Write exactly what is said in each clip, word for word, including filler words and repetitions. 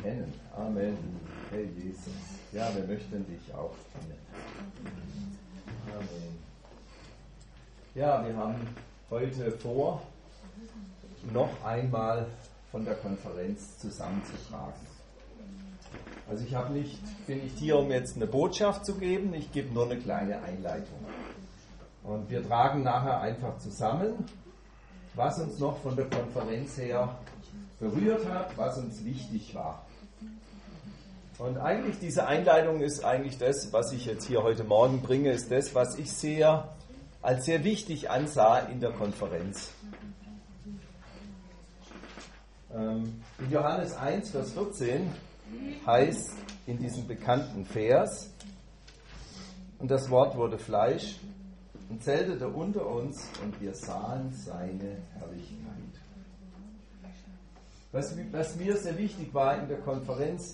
kennen. Amen. Herr Jesus. Ja, wir möchten dich auch kennen. Amen. Ja, wir haben heute vor, noch einmal von der Konferenz zusammenzutragen. Also ich habe nicht, bin nicht hier, um jetzt eine Botschaft zu geben, ich gebe nur eine kleine Einleitung. Und wir tragen nachher einfach zusammen, was uns noch von der Konferenz her berührt hat, was uns wichtig war. Und eigentlich diese Einleitung ist eigentlich das, was ich jetzt hier heute Morgen bringe, ist das, was ich sehr, als sehr wichtig ansah in der Konferenz. Ähm, in Johannes eins, Vers vierzehn heißt in diesem bekannten Vers, und das Wort wurde Fleisch und zeltete unter uns und wir sahen seine Herrlichkeit. Was, was mir sehr wichtig war in der Konferenz,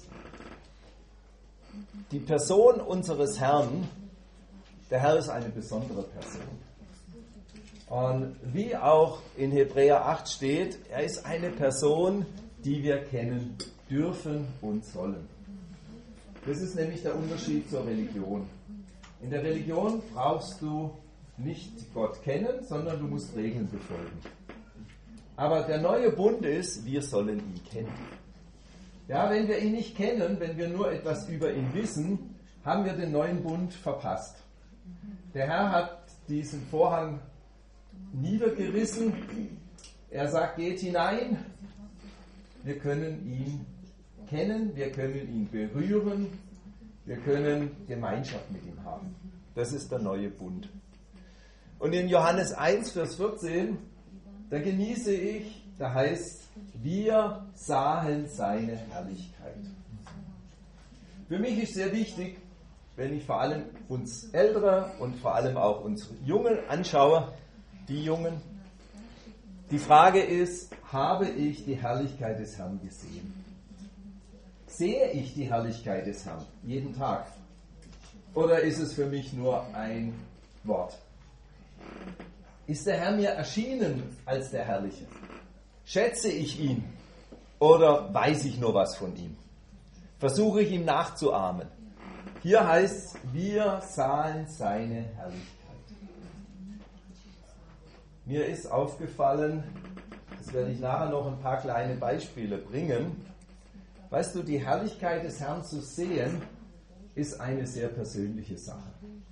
die Person unseres Herrn, der Herr ist eine besondere Person. Und wie auch in Hebräer acht steht, er ist eine Person, die wir kennen dürfen und sollen. Das ist nämlich der Unterschied zur Religion. In der Religion brauchst du nicht Gott kennen, sondern du musst Regeln befolgen. Aber der neue Bund ist, wir sollen ihn kennen. Ja, wenn wir ihn nicht kennen, wenn wir nur etwas über ihn wissen, haben wir den neuen Bund verpasst. Der Herr hat diesen Vorhang niedergerissen. Er sagt, geht hinein. Wir können ihn kennen, wir können ihn berühren, wir können Gemeinschaft mit ihm haben. Das ist der neue Bund. Und in Johannes eins, Vers vierzehn, da genieße ich, da heißt, wir sahen seine Herrlichkeit. Für mich ist sehr wichtig, wenn ich vor allem uns Ältere und vor allem auch uns Jungen anschaue, die Jungen, die Frage ist, habe ich die Herrlichkeit des Herrn gesehen? Sehe ich die Herrlichkeit des Herrn jeden Tag? Oder ist es für mich nur ein Wort? Ist der Herr mir erschienen als der Herrliche? Schätze ich ihn? Oder weiß ich nur was von ihm? Versuche ich ihm nachzuahmen? Hier heißt es, wir sahen seine Herrlichkeit. Mir ist aufgefallen, das werde ich nachher noch ein paar kleine Beispiele bringen. Weißt du, die Herrlichkeit des Herrn zu sehen, ist eine sehr persönliche Sache.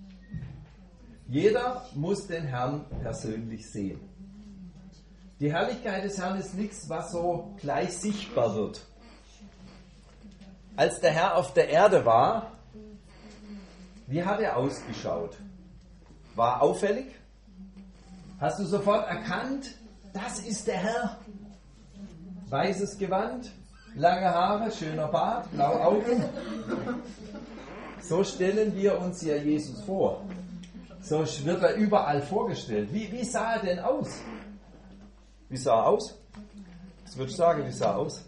Jeder muss den Herrn persönlich sehen. Die Herrlichkeit des Herrn ist nichts, was so gleich sichtbar wird. Als der Herr auf der Erde war, wie hat er ausgeschaut? War auffällig? Hast du sofort erkannt, das ist der Herr? Weißes Gewand, lange Haare, schöner Bart, blaue Augen. So stellen wir uns ja Jesus vor. So wird er überall vorgestellt. Wie, wie sah er denn aus? Wie sah er aus? Was würdest du sagen, wie sah er aus?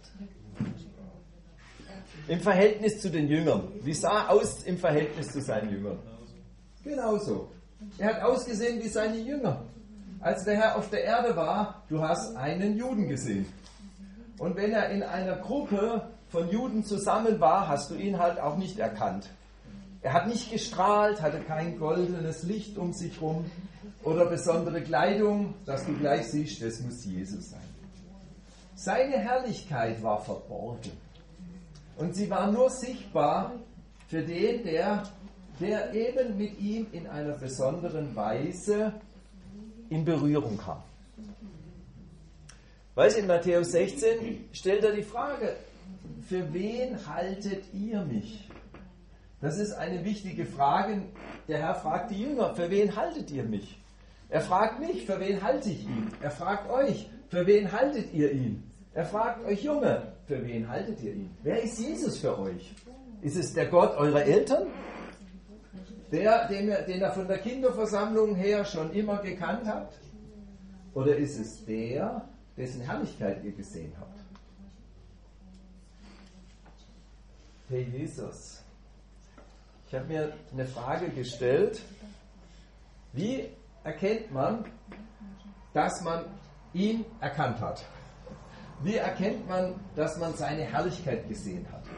Im Verhältnis zu den Jüngern. Wie sah er aus im Verhältnis zu seinen Jüngern? Genauso. Er hat ausgesehen wie seine Jünger. Als der Herr auf der Erde war, du hast einen Juden gesehen. Und wenn er in einer Gruppe von Juden zusammen war, hast du ihn halt auch nicht erkannt. Er hat nicht gestrahlt, hatte kein goldenes Licht um sich herum oder besondere Kleidung, dass du gleich siehst, das muss Jesus sein. Seine Herrlichkeit war verborgen. Und sie war nur sichtbar für den, der, der eben mit ihm in einer besonderen Weise in Berührung kam. Weißt du, in Matthäus sechzehn stellt er die Frage, für wen haltet ihr mich? Das ist eine wichtige Frage. Der Herr fragt die Jünger, für wen haltet ihr mich? Er fragt mich, für wen halte ich ihn? Er fragt euch, für wen haltet ihr ihn? Er fragt euch Junge, für wen haltet ihr ihn? Wer ist Jesus für euch? Ist es der Gott eurer Eltern? Der, den, ihr, den ihr von der Kinderversammlung her schon immer gekannt habt? Oder ist es der, dessen Herrlichkeit ihr gesehen habt? Hey Jesus, ich habe mir eine Frage gestellt. Wie erkennt man, dass man ihn erkannt hat? Wie erkennt man, dass man seine Herrlichkeit gesehen hat?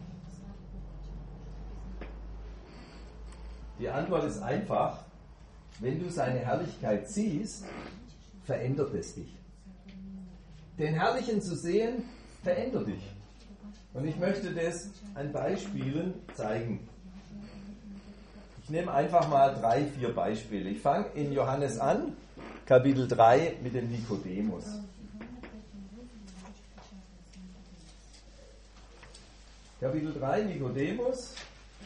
Die Antwort ist einfach: Wenn du seine Herrlichkeit siehst, verändert es dich. Den Herrlichen zu sehen, verändert dich. Und ich möchte das an Beispielen zeigen. Ich nehme einfach mal drei, vier Beispiele. Ich fange in Johannes an, Kapitel drei, mit dem Nikodemus. Kapitel drei, Nikodemus.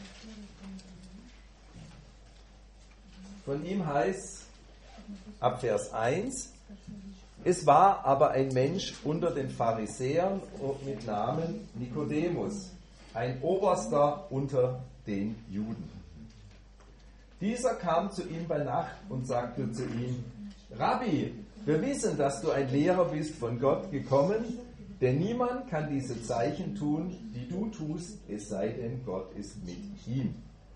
Von ihm heißt ab Vers eins: Es war aber ein Mensch unter den Pharisäern mit Namen Nikodemus, ein Oberster unter den Juden. Dieser kam zu ihm bei Nacht und sagte zu ihm: Rabbi, wir wissen, dass du ein Lehrer bist, von Gott gekommen, denn niemand kann diese Zeichen tun, die du tust, es sei denn, Gott ist mit ihm.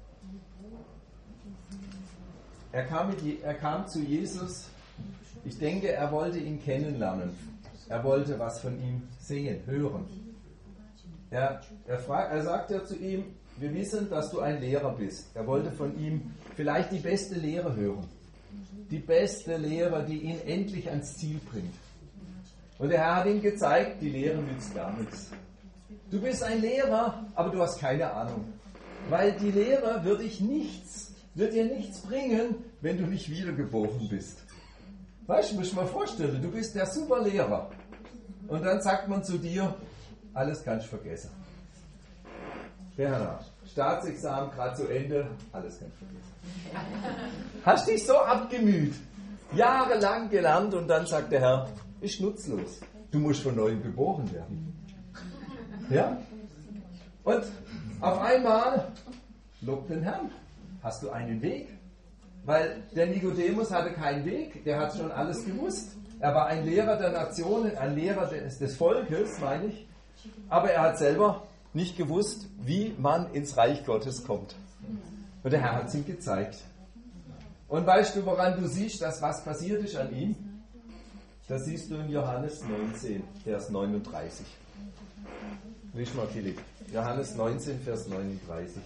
Er kam, mit, er kam zu Jesus. Ich denke, er wollte ihn kennenlernen. Er wollte was von ihm sehen, hören. Er, er, frag, er sagte zu ihm: Wir wissen, dass du ein Lehrer bist. Er wollte von ihm vielleicht die beste Lehre hören. Die beste Lehre, die ihn endlich ans Ziel bringt. Und der Herr hat ihm gezeigt, die Lehre nützt gar nichts. Du bist ein Lehrer, aber du hast keine Ahnung. Weil die Lehre wird dich nichts wird dir nichts bringen, wenn du nicht wiedergeboren bist. Weißt du, muss ich mir vorstellen, du bist der super Lehrer. Und dann sagt man zu dir: Alles kannst du vergessen. Bernhard, Staatsexamen gerade zu Ende, alles kannst du vergessen. Hast dich so abgemüht, jahrelang gelernt, und dann sagt der Herr: Ist nutzlos. Du musst von neuem geboren werden. Ja? Und auf einmal lobt den Herrn. Hast du einen Weg? Weil der Nikodemus hatte keinen Weg, der hat schon alles gewusst. Er war ein Lehrer der Nationen, ein Lehrer des, des Volkes, meine ich. Aber er hat selber nicht gewusst, wie man ins Reich Gottes kommt. Und der Herr hat es ihm gezeigt. Und weißt du, woran du siehst, dass was passiert ist an ihm? Das siehst du in Johannes neunzehn, Vers neununddreißig. Lies mal, Philipp. Johannes neunzehn, Vers neununddreißig.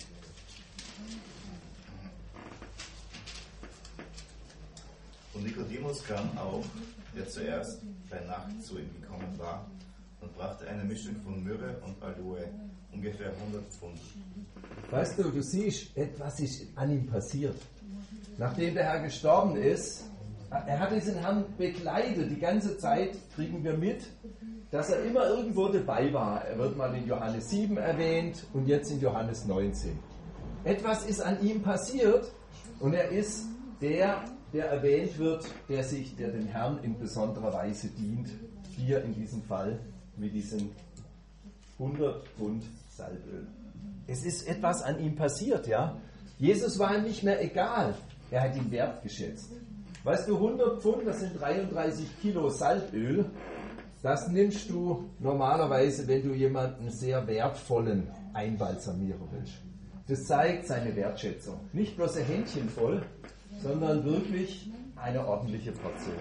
Und Nikodemus kam auch, der zuerst bei Nacht zu ihm gekommen war, und brachte eine Mischung von Myrrhe und Aloe, ungefähr hundert Pfund. Weißt du, du siehst, etwas ist an ihm passiert. Nachdem der Herr gestorben ist, er hat diesen Herrn begleitet. Die ganze Zeit kriegen wir mit, dass er immer irgendwo dabei war. Er wird mal in Johannes sieben erwähnt und jetzt in Johannes neunzehn. Etwas ist an ihm passiert und er ist der, der erwähnt wird, der sich, der den Herrn in besonderer Weise dient. Hier in diesem Fall mit diesen hundert Pfund Salböl. Es ist etwas an ihm passiert, ja. Jesus war ihm nicht mehr egal. Er hat ihn wertgeschätzt. Weißt du, hundert Pfund, das sind dreiunddreißig Kilo Salböl. Das nimmst du normalerweise, wenn du jemanden sehr wertvollen einbalsamieren willst. Das zeigt seine Wertschätzung. Nicht bloß ein Händchen voll, sondern wirklich eine ordentliche Portion.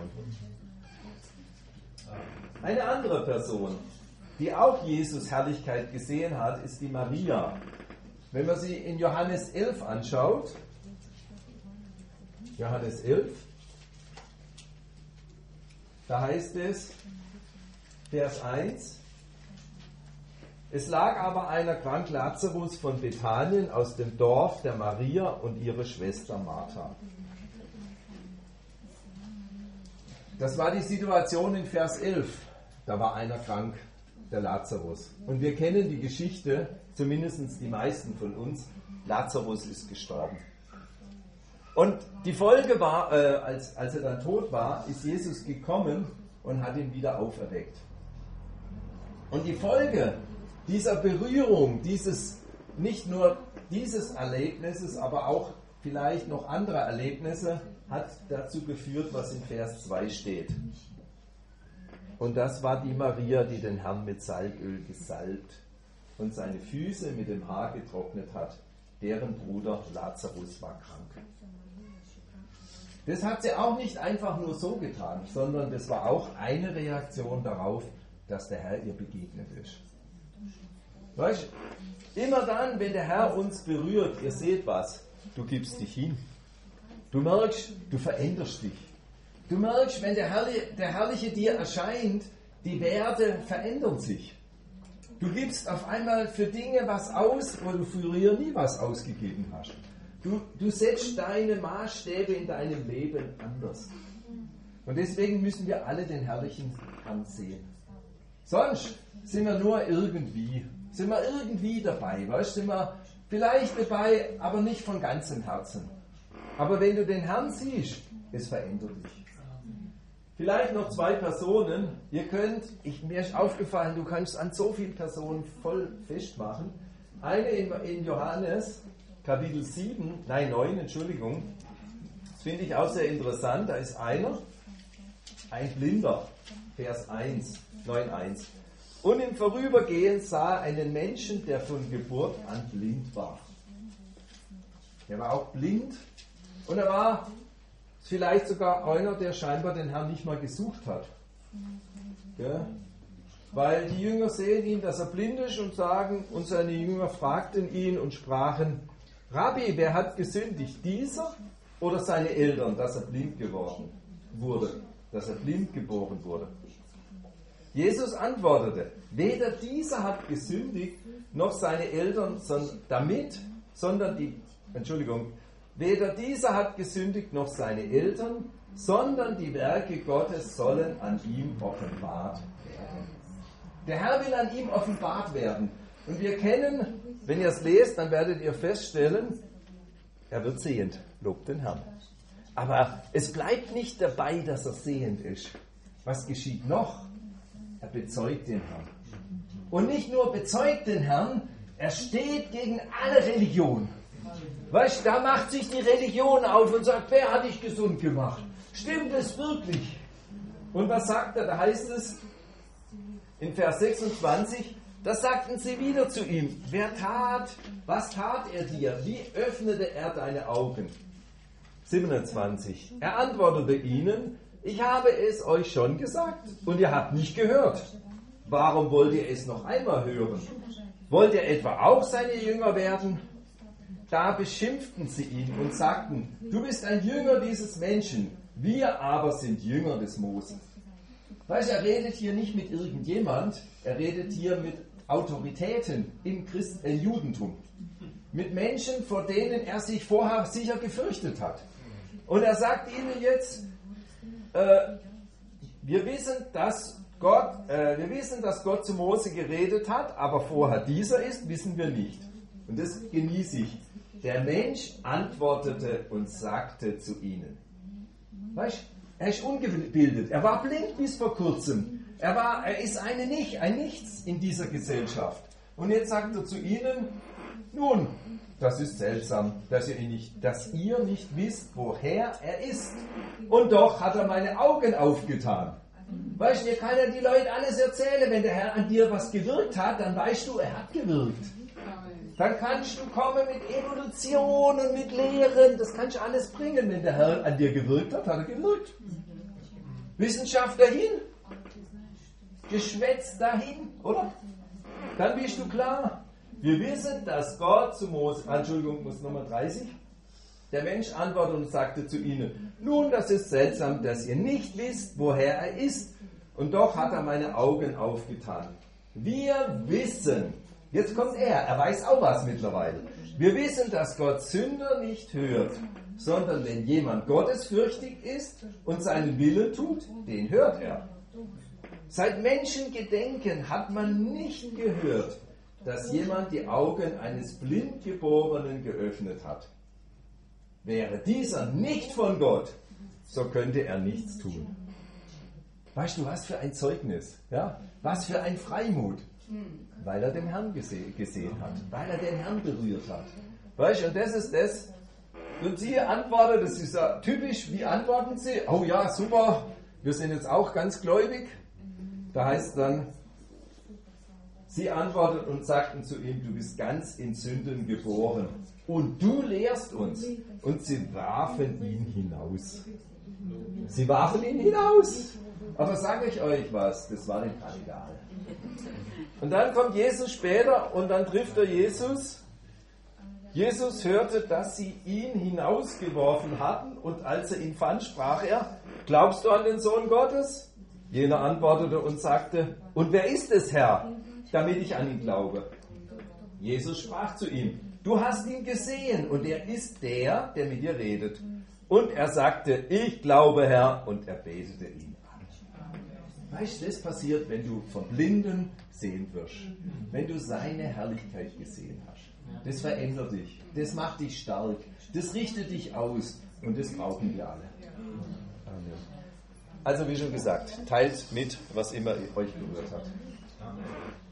Eine andere Person, die auch Jesus Herrlichkeit gesehen hat, ist die Maria. Wenn man sie in Johannes elf anschaut, Johannes elf, da heißt es, Vers eins, es lag aber einer krank, Lazarus von Bethanien aus dem Dorf der Maria und ihre Schwester Martha. Das war die Situation in Vers elf. Da war einer krank, der Lazarus. Und wir kennen die Geschichte, zumindest die meisten von uns, Lazarus ist gestorben. Und die Folge war, äh, als, als er dann tot war, ist Jesus gekommen und hat ihn wieder auferweckt. Und die Folge dieser Berührung, dieses, nicht nur dieses Erlebnisses, aber auch vielleicht noch andere Erlebnisse, hat dazu geführt, was in Vers zwei steht. Und das war die Maria, die den Herrn mit Salböl gesalbt und seine Füße mit dem Haar getrocknet hat. Deren Bruder Lazarus war krank. Das hat sie auch nicht einfach nur so getan, sondern das war auch eine Reaktion darauf, dass der Herr ihr begegnet ist. Weißt du, immer dann, wenn der Herr uns berührt, ihr seht was, du gibst dich hin. Du merkst, du veränderst dich. Du merkst, wenn der, Herrliche, der Herrliche dir erscheint, die Werte verändern sich. Du gibst auf einmal für Dinge was aus, wo du früher nie was ausgegeben hast. Du, du setzt deine Maßstäbe in deinem Leben anders. Und deswegen müssen wir alle den herrlichen Herrn sehen. Sonst sind wir nur irgendwie, sind wir irgendwie dabei, weißt, sind wir vielleicht dabei, aber nicht von ganzem Herzen. Aber wenn du den Herrn siehst, es verändert dich. Vielleicht noch zwei Personen. Ihr könnt, ich, mir ist aufgefallen, du kannst an so vielen Personen voll festmachen. Eine in, in Johannes, Kapitel sieben, nein, neun, Entschuldigung. Das finde ich auch sehr interessant. Da ist einer, ein Blinder, Vers eins, neun eins. Und im Vorübergehen sah er einen Menschen, der von Geburt an blind war. Er war auch blind und er war vielleicht sogar einer, der scheinbar den Herrn nicht mal gesucht hat. Ja? Weil die Jünger sehen ihn, dass er blind ist und sagen, und seine Jünger fragten ihn und sprachen, Rabbi, wer hat gesündigt, dieser oder seine Eltern, dass er blind geworden wurde, dass er blind geboren wurde? Jesus antwortete, weder dieser hat gesündigt, noch seine Eltern sondern damit, sondern die, Entschuldigung, weder dieser hat gesündigt, noch seine Eltern, sondern die Werke Gottes sollen an ihm offenbart werden. Der Herr will an ihm offenbart werden. Und wir kennen, wenn ihr es lest, dann werdet ihr feststellen, er wird sehend, lobt den Herrn. Aber es bleibt nicht dabei, dass er sehend ist. Was geschieht noch? Er bezeugt den Herrn. Und nicht nur bezeugt den Herrn, er steht gegen alle Religion. Weißt du, da macht sich die Religion auf und sagt, wer hat dich gesund gemacht? Stimmt es wirklich? Und was sagt er? Da heißt es in Vers sechsundzwanzig, da sagten sie wieder zu ihm, wer tat, was tat er dir? Wie öffnete er deine Augen? siebenundzwanzig, er antwortete ihnen, ich habe es euch schon gesagt und ihr habt nicht gehört. Warum wollt ihr es noch einmal hören? Wollt ihr etwa auch seine Jünger werden? Da beschimpften sie ihn und sagten, du bist ein Jünger dieses Menschen, wir aber sind Jünger des Mose. Weißt du, er redet hier nicht mit irgendjemand, er redet hier mit Autoritäten im Christ- äh, Judentum. Mit Menschen, vor denen er sich vorher sicher gefürchtet hat. Und er sagt ihnen jetzt, äh, wir wissen, dass Gott, äh, wir wissen, dass Gott zu Mose geredet hat, aber vorher dieser ist, wissen wir nicht. Und das genieße ich. Der Mensch antwortete und sagte zu ihnen. Weißt du, er ist ungebildet. Er war blind bis vor kurzem. Er, war, er ist eine nicht, ein Nichts in dieser Gesellschaft. Und jetzt sagt er zu ihnen, nun, das ist seltsam, dass ihr, nicht, dass ihr nicht wisst, woher er ist. Und doch hat er meine Augen aufgetan. Weißt du, dir kann ja die Leute alles erzählen. Wenn der Herr an dir was gewirkt hat, dann weißt du, er hat gewirkt. Dann kannst du kommen mit Evolution und mit Lehren. Das kannst du alles bringen. Wenn der Herr an dir gewirkt hat, hat er gewirkt. Wissenschaft dahin. Geschwätz dahin, oder? Dann bist du klar. Wir wissen, dass Gott zu Mose, Entschuldigung, muss Nummer dreißig. Der Mensch antwortete und sagte zu ihnen, nun, das ist seltsam, dass ihr nicht wisst, woher er ist. Und doch hat er meine Augen aufgetan. Wir wissen, jetzt kommt er, er weiß auch was mittlerweile. Wir wissen, dass Gott Sünder nicht hört, sondern wenn jemand gottesfürchtig ist und seinen Willen tut, den hört er. Seit Menschengedenken hat man nicht gehört, dass jemand die Augen eines Blindgeborenen geöffnet hat. Wäre dieser nicht von Gott, so könnte er nichts tun. Weißt du, was für ein Zeugnis, ja? Was für ein Freimut, weil er den Herrn gese- gesehen hat, weil er den Herrn berührt hat. Weißt du, und das ist das. Und sie antwortet, das ist ja typisch, wie antworten sie? Oh ja, super, wir sind jetzt auch ganz gläubig. Da heißt es dann, sie antwortet und sagten zu ihm, du bist ganz in Sünden geboren und du lehrst uns. Und sie warfen ihn hinaus. Sie warfen ihn hinaus. Aber sage ich euch was, das war dem gerade egal. Und dann kommt Jesus später und dann trifft er Jesus. Jesus hörte, dass sie ihn hinausgeworfen hatten, und als er ihn fand, sprach er: Glaubst du an den Sohn Gottes? Jener antwortete und sagte: Und wer ist es, Herr, damit ich an ihn glaube? Jesus sprach zu ihm: Du hast ihn gesehen, und er ist der, der mit dir redet. Und er sagte: Ich glaube, Herr, und er betete ihn an. Weißt du, das passiert, wenn du von Blinden sehen wirst. Wenn du seine Herrlichkeit gesehen hast. Das verändert dich. Das macht dich stark. Das richtet dich aus. Und das brauchen wir alle. Amen. Also wie schon gesagt, teilt mit, was immer euch berührt hat. Amen.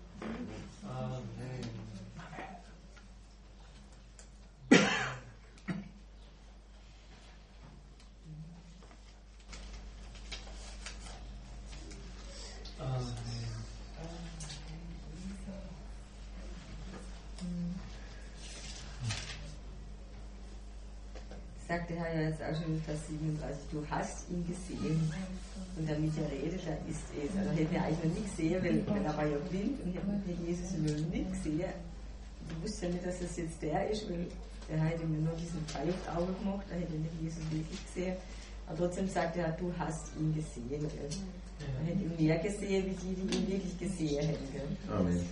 Sagt der Herr ja jetzt auch schon in Vers siebenunddreißig, du hast ihn gesehen und damit er redet, da ist es. Also hätte er eigentlich noch nicht gesehen, weil, weil er war ja blind und hätte Jesus noch nicht gesehen. Du wusstest ja nicht, dass es jetzt der ist, weil der Herr hätte mir nur diesen Pfeil aufs Auge gemacht, da hätte er nicht Jesus wirklich gesehen. Aber trotzdem sagt er, du hast ihn gesehen. Gell? Er hätte ihn mehr gesehen, wie die, die ihn wirklich gesehen hätten. Gell? Amen.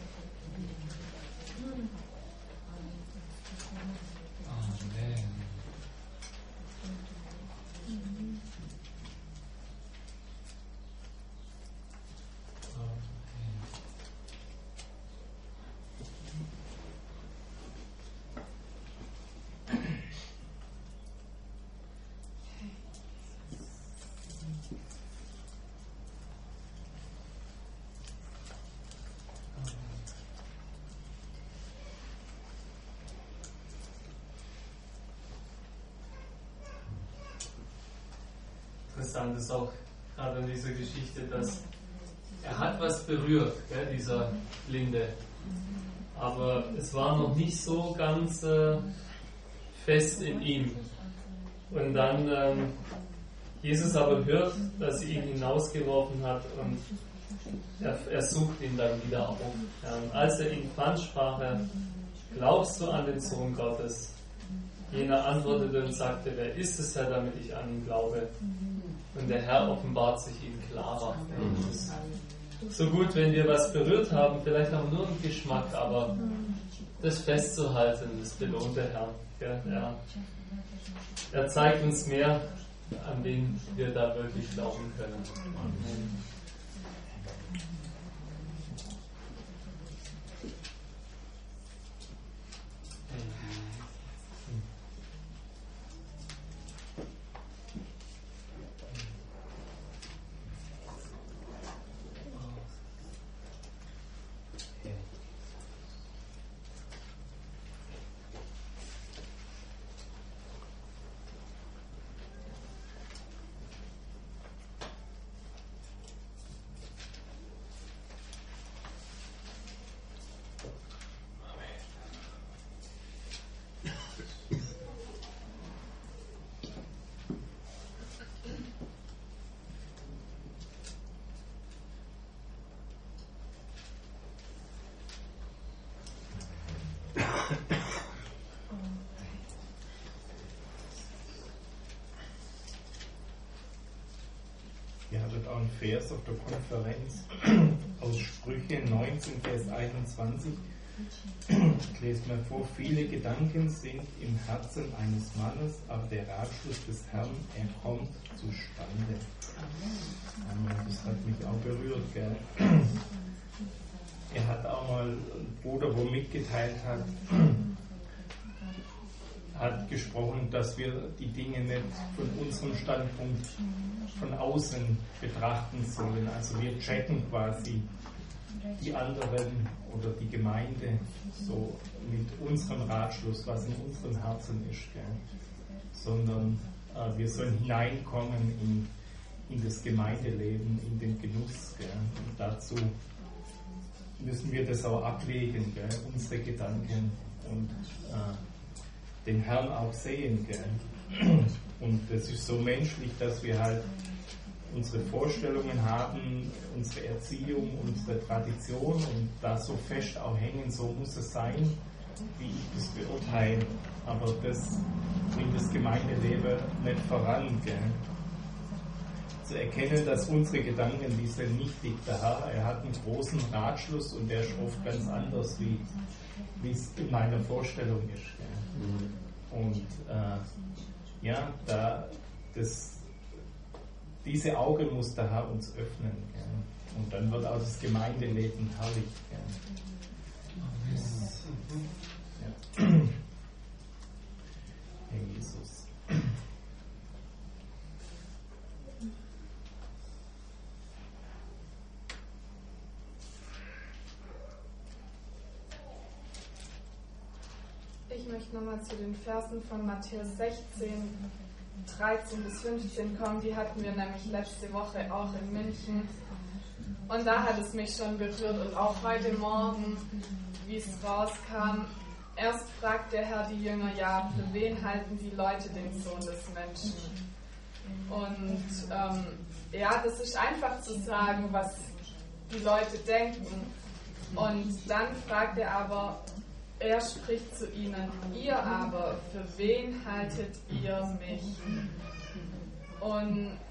Interessant ist auch gerade in dieser Geschichte, dass er hat was berührt, gell, dieser Blinde. Aber es war noch nicht so ganz äh, fest in ihm. Und dann ähm, Jesus aber hört, dass sie ihn hinausgeworfen hat, und er, er sucht ihn dann wieder auf. Ja, und als er ihn fand, sprach er: Glaubst du an den Sohn Gottes? Jener antwortete und sagte: Wer ist es, Herr, damit ich an ihn glaube? Und der Herr offenbart sich ihm klarer. Es ist so gut, wenn wir was berührt haben, vielleicht auch nur einen Geschmack, aber das festzuhalten, das belohnt der Herr. Er, er zeigt uns mehr, an wen wir da wirklich glauben können. Amen. Ihr hattet auch einen Vers auf der Konferenz aus Sprüche neunzehn, Vers einundzwanzig. Ich lese mal vor: Viele Gedanken sind im Herzen eines Mannes, aber der Ratschluss des Herrn, er kommt zustande. Das hat mich auch berührt, gell? Er hat auch mal einen Bruder, wo mitgeteilt hat, hat gesprochen, dass wir die Dinge nicht von unserem Standpunkt von außen betrachten sollen. Also wir checken quasi die anderen oder die Gemeinde so mit unserem Ratschluss, was in unserem Herzen ist, gell? Sondern äh, wir sollen hineinkommen in, in das Gemeindeleben, in den Genuss, gell? Und dazu müssen wir das auch ablegen, gell? Unsere Gedanken und äh, den Herrn auch sehen, gell? Und das ist so menschlich, dass wir halt unsere Vorstellungen haben, unsere Erziehung, unsere Tradition und da so fest auch hängen, so muss es sein, wie ich das beurteile. Aber das bringt das Gemeindeleben nicht voran. Gell? Zu erkennen, dass unsere Gedanken, die sind nichtig. Der Herr, er hat einen großen Ratschluss und der ist oft ganz anders, wie wie es in meiner Vorstellung ist. Gell? Und äh, ja, da das, diese Augen muss der Herr uns öffnen. Gell? Und dann wird auch das Gemeindeleben herrlich. Ja. Herr Jesus. Ich möchte nochmal zu den Versen von Matthäus sechzehn, dreizehn bis fünfzehn kommen. Die hatten wir nämlich letzte Woche auch in München. Und da hat es mich schon berührt und auch heute Morgen, wie es rauskam. Erst fragt der Herr die Jünger, ja, für wen halten die Leute den Sohn des Menschen? Und ähm, ja, das ist einfach zu sagen, was die Leute denken. Und dann fragt er aber, er spricht zu ihnen, ihr aber, für wen haltet ihr mich? Und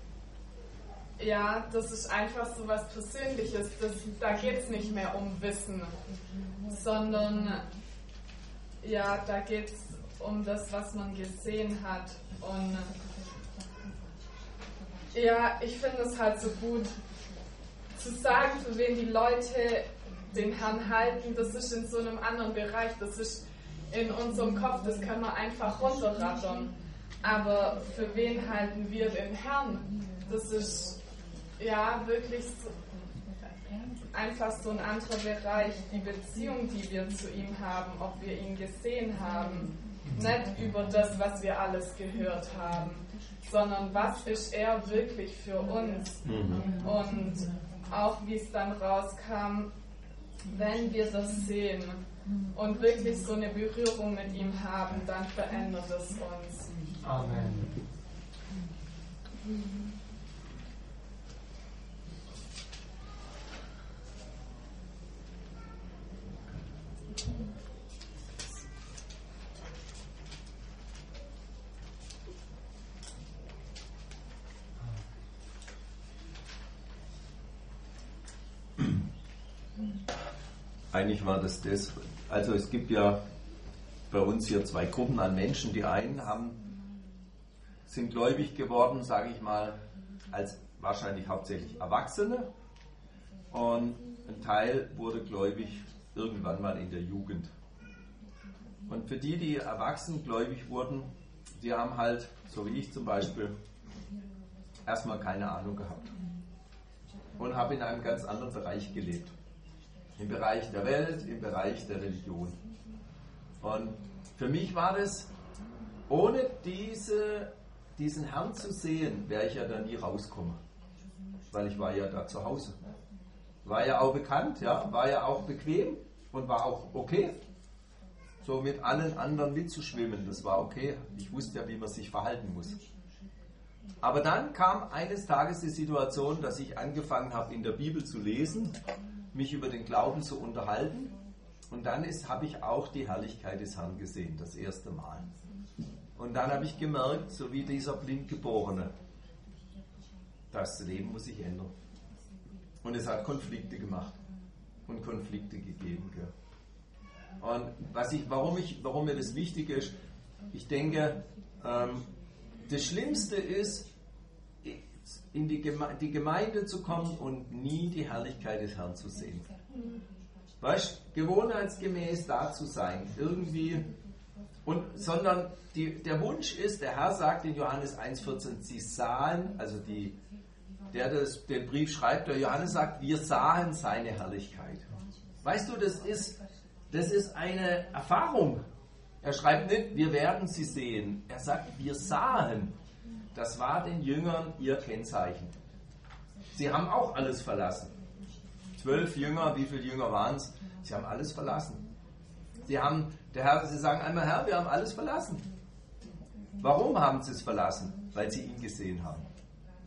ja, das ist einfach so was Persönliches. Das, da geht es nicht mehr um Wissen, sondern ja, da geht es um das, was man gesehen hat. Und ja, ich finde es halt so gut zu sagen, für wen die Leute den Herrn halten. Das ist in so einem anderen Bereich, das ist in unserem Kopf, das können wir einfach runterrattern. Aber für wen halten wir den Herrn? Das ist ja wirklich so, einfach so ein anderer Bereich, die Beziehung, die wir zu ihm haben, ob wir ihn gesehen haben. Nicht über das, was wir alles gehört haben, sondern was ist er wirklich für uns. Und auch wie es dann rauskam, wenn wir das sehen und wirklich so eine Berührung mit ihm haben, dann verändert es uns. Amen. Eigentlich war das das, also es gibt ja bei uns hier zwei Gruppen an Menschen. Die einen haben, sind gläubig geworden, sage ich mal, als wahrscheinlich hauptsächlich Erwachsene, und ein Teil wurde gläubig irgendwann mal in der Jugend. Und für die, die erwachsen gläubig wurden, die haben halt, so wie ich zum Beispiel, erstmal keine Ahnung gehabt und haben in einem ganz anderen Bereich gelebt. Im Bereich der Welt, im Bereich der Religion. Und für mich war das, ohne diese, diesen Herrn zu sehen, wäre ich ja da nie rausgekommen. Weil ich war ja da zu Hause. War ja auch bekannt, ja, war ja auch bequem und war auch okay. So mit allen anderen mitzuschwimmen, das war okay. Ich wusste ja, wie man sich verhalten muss. Aber dann kam eines Tages die Situation, dass ich angefangen habe, in der Bibel zu lesen, mich über den Glauben zu unterhalten, und dann habe ich auch die Herrlichkeit des Herrn gesehen, das erste Mal. Und dann habe ich gemerkt, so wie dieser Blindgeborene, das Leben muss sich ändern. Und es hat Konflikte gemacht und Konflikte gegeben. Gell? Und was ich, warum, ich, warum mir das wichtig ist, ich denke, ähm, das Schlimmste ist, in die, Geme- die Gemeinde zu kommen und nie die Herrlichkeit des Herrn zu sehen. Weißt du, gewohnheitsgemäß da zu sein, irgendwie, und, sondern die, der Wunsch ist, der Herr sagt in Johannes eins vierzehn, sie sahen, also die, der das, den Brief schreibt, der Johannes sagt, wir sahen seine Herrlichkeit. Weißt du, das ist, das ist eine Erfahrung. Er schreibt nicht, wir werden sie sehen. Er sagt, wir sahen. Das war den Jüngern ihr Kennzeichen. Sie haben auch alles verlassen. Zwölf Jünger, wie viele Jünger waren es? Sie haben alles verlassen. Sie haben, der Herr, sie sagen einmal, Herr, wir haben alles verlassen. Warum haben sie es verlassen? Weil sie ihn gesehen haben.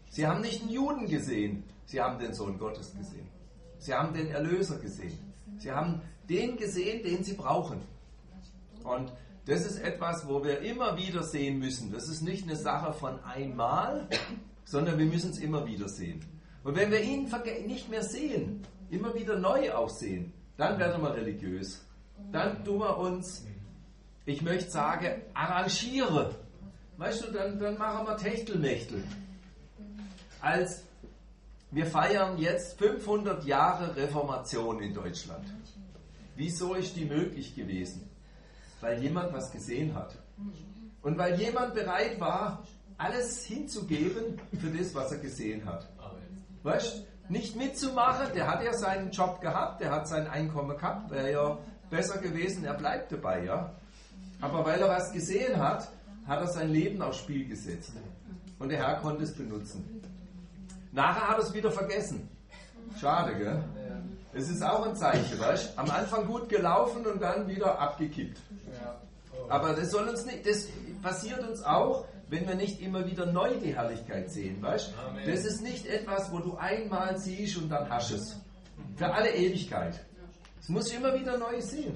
Sie haben nicht einen Juden gesehen, sie haben den Sohn Gottes gesehen. Sie haben den Erlöser gesehen. Sie haben den gesehen, den sie brauchen. Und das ist etwas, wo wir immer wieder sehen müssen. Das ist nicht eine Sache von einmal, sondern wir müssen es immer wieder sehen. Und wenn wir ihn nicht mehr sehen, immer wieder neu auch sehen, dann werden wir religiös. Dann tun wir uns, ich möchte sagen, arrangieren. Weißt du, dann, dann machen wir Techtelmechtel. Als wir feiern jetzt fünfhundert Jahre Reformation in Deutschland. Wieso ist die möglich gewesen? Weil jemand was gesehen hat. Und weil jemand bereit war, alles hinzugeben für das, was er gesehen hat. Weißt du, nicht mitzumachen, der hat ja seinen Job gehabt, der hat sein Einkommen gehabt, wäre ja besser gewesen, er bleibt dabei, ja. Aber weil er was gesehen hat, hat er sein Leben aufs Spiel gesetzt. Und der Herr konnte es benutzen. Nachher hat er es wieder vergessen. Schade, gell? Es ist auch ein Zeichen, weißt du? Am Anfang gut gelaufen und dann wieder abgekippt. Aber das soll uns nicht, das passiert uns auch, wenn wir nicht immer wieder neu die Herrlichkeit sehen, weißt du? Das ist nicht etwas, wo du einmal siehst und dann hast es. Für alle Ewigkeit. Das muss ich immer wieder neu sehen.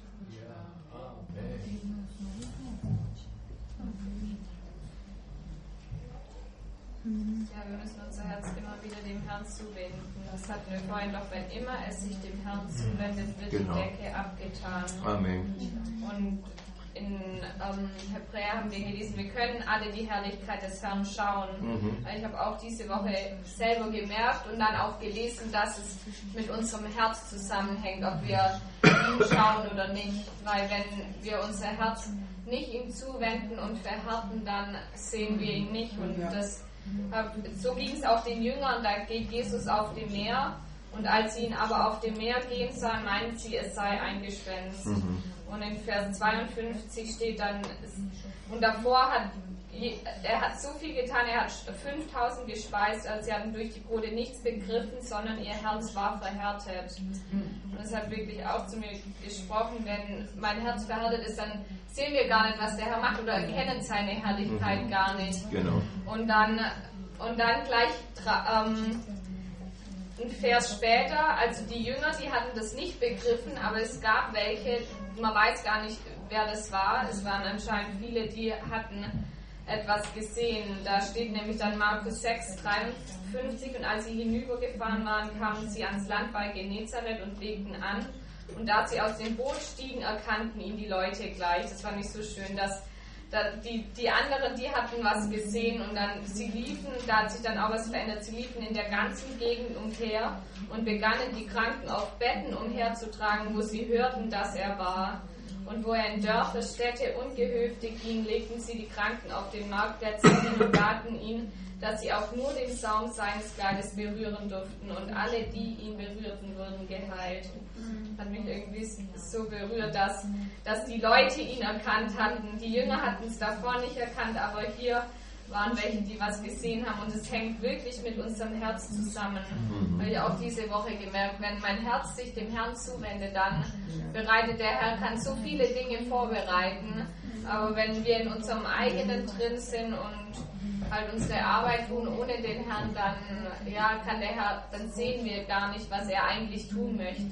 Ja, wir müssen unser Herz immer wieder dem Herrn zuwenden. Das hatten wir vorhin doch, wenn immer es sich dem Herrn zuwendet, wird genau. die Decke abgetan. Amen. Und in ähm, Hebräer haben wir gelesen, wir können alle die Herrlichkeit des Herrn schauen. Mhm. Ich habe auch diese Woche selber gemerkt und dann auch gelesen, dass es mit unserem Herz zusammenhängt, ob wir ihm schauen oder nicht. Weil wenn wir unser Herz nicht ihm zuwenden und verhärten, dann sehen wir ihn nicht. Und das so ging es auch den Jüngern, da geht Jesus auf dem Meer und als sie ihn aber auf dem Meer gehen sahen, meinten sie, es sei ein Gespenst. Mhm. Und in Vers zweiundfünfzig steht dann, und davor hat er hat so viel getan, er hat fünftausend gespeist, also sie hatten durch die Brote nichts begriffen, sondern ihr Herz war verhärtet. Und es hat wirklich auch zu mir gesprochen, wenn mein Herz verhärtet ist, dann sehen wir gar nicht, was der Herr macht oder erkennen seine Herrlichkeit mhm. gar nicht. Genau. Und dann, und dann gleich ähm, ein Vers später, also die Jünger, die hatten das nicht begriffen, aber es gab welche, man weiß gar nicht, wer das war. Es waren anscheinend viele, die hatten etwas gesehen. Da steht nämlich dann Markus sechs, dreiundfünfzig, und als sie hinübergefahren waren, kamen sie ans Land bei Genezareth und legten an. Und da sie aus dem Boot stiegen, erkannten ihn die Leute gleich. Das fand ich so schön, dass da die, die anderen, die hatten was gesehen und dann sie liefen, da hat sich dann auch was verändert, sie liefen in der ganzen Gegend umher und begannen die Kranken auf Betten umherzutragen, wo sie hörten, dass er war. Und wo er in Dörfer, Städte und Gehöfte ging, legten sie die Kranken auf den Marktplätzen hin und baten ihn, dass sie auch nur den Saum seines Kleides berühren durften. Und alle, die ihn berührten, wurden geheilt. Hat mich irgendwie so berührt, dass, dass die Leute ihn erkannt hatten. Die Jünger hatten es davor nicht erkannt, aber hier waren welche, die was gesehen haben. Und es hängt wirklich mit unserem Herz zusammen. Weil ich auch diese Woche gemerkt, wenn mein Herz sich dem Herrn zuwendet, dann bereitet der Herr, kann so viele Dinge vorbereiten. Aber wenn wir in unserem eigenen drin sind und halt unsere Arbeit tun ohne den Herrn, dann ja, kann der Herr, dann sehen wir gar nicht, was er eigentlich tun möchte.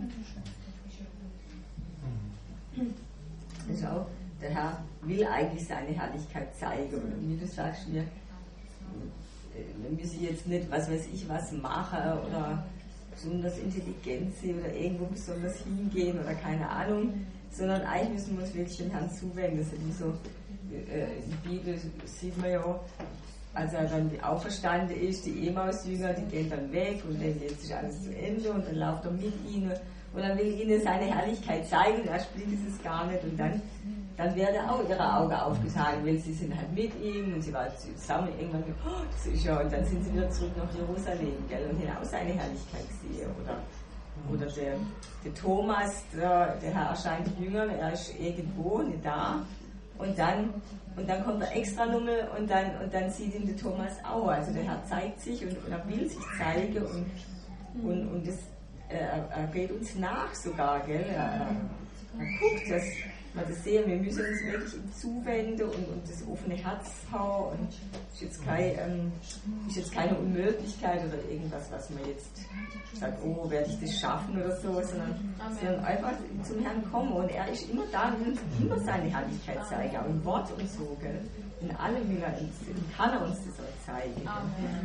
Schau, der Herr will eigentlich seine Herrlichkeit zeigen. Und wie du sagst, wir, wir müssen jetzt nicht, was weiß ich, was machen oder besonders intelligent sind oder irgendwo besonders hingehen oder keine Ahnung, sondern eigentlich müssen wir uns wirklich dem Herrn zuwenden. Das ist wie so, äh, in der Bibel sieht man ja, als er dann auferstanden ist, die Emmaus-Jünger, die gehen dann weg und dann jetzt ist alles zu Ende und dann läuft er mit ihnen und dann will ihnen seine Herrlichkeit zeigen und erst blickt es gar nicht und dann dann werden auch ihre Augen aufgetan, weil sie sind halt mit ihm und sie waren zusammen irgendwann, oh, das ist ja, und dann sind sie wieder zurück nach Jerusalem, gell, und haben auch seine Herrlichkeit gesehen, oder, oder der, der Thomas, der, der Herr erscheint Jüngern, er ist irgendwo nicht da, und dann, und dann kommt er extra nochmal und dann, und dann sieht ihn der Thomas auch, also der Herr zeigt sich und, und er will sich zeigen und, und, und das, er, er geht uns nach sogar, gell, er, man guckt, dass man das sehen, wir müssen uns wirklich ihm zuwenden und, und das offene Herz haben. Und ist jetzt, kein, ähm, ist jetzt keine Unmöglichkeit oder irgendwas, was man jetzt sagt, oh, werde ich das schaffen oder so, sondern, sondern einfach zum Herrn kommen. Und er ist immer da und will immer seine Herrlichkeit zeigen, auch im Wort und so. Gell? In allem will er uns, kann er uns das auch zeigen. Amen.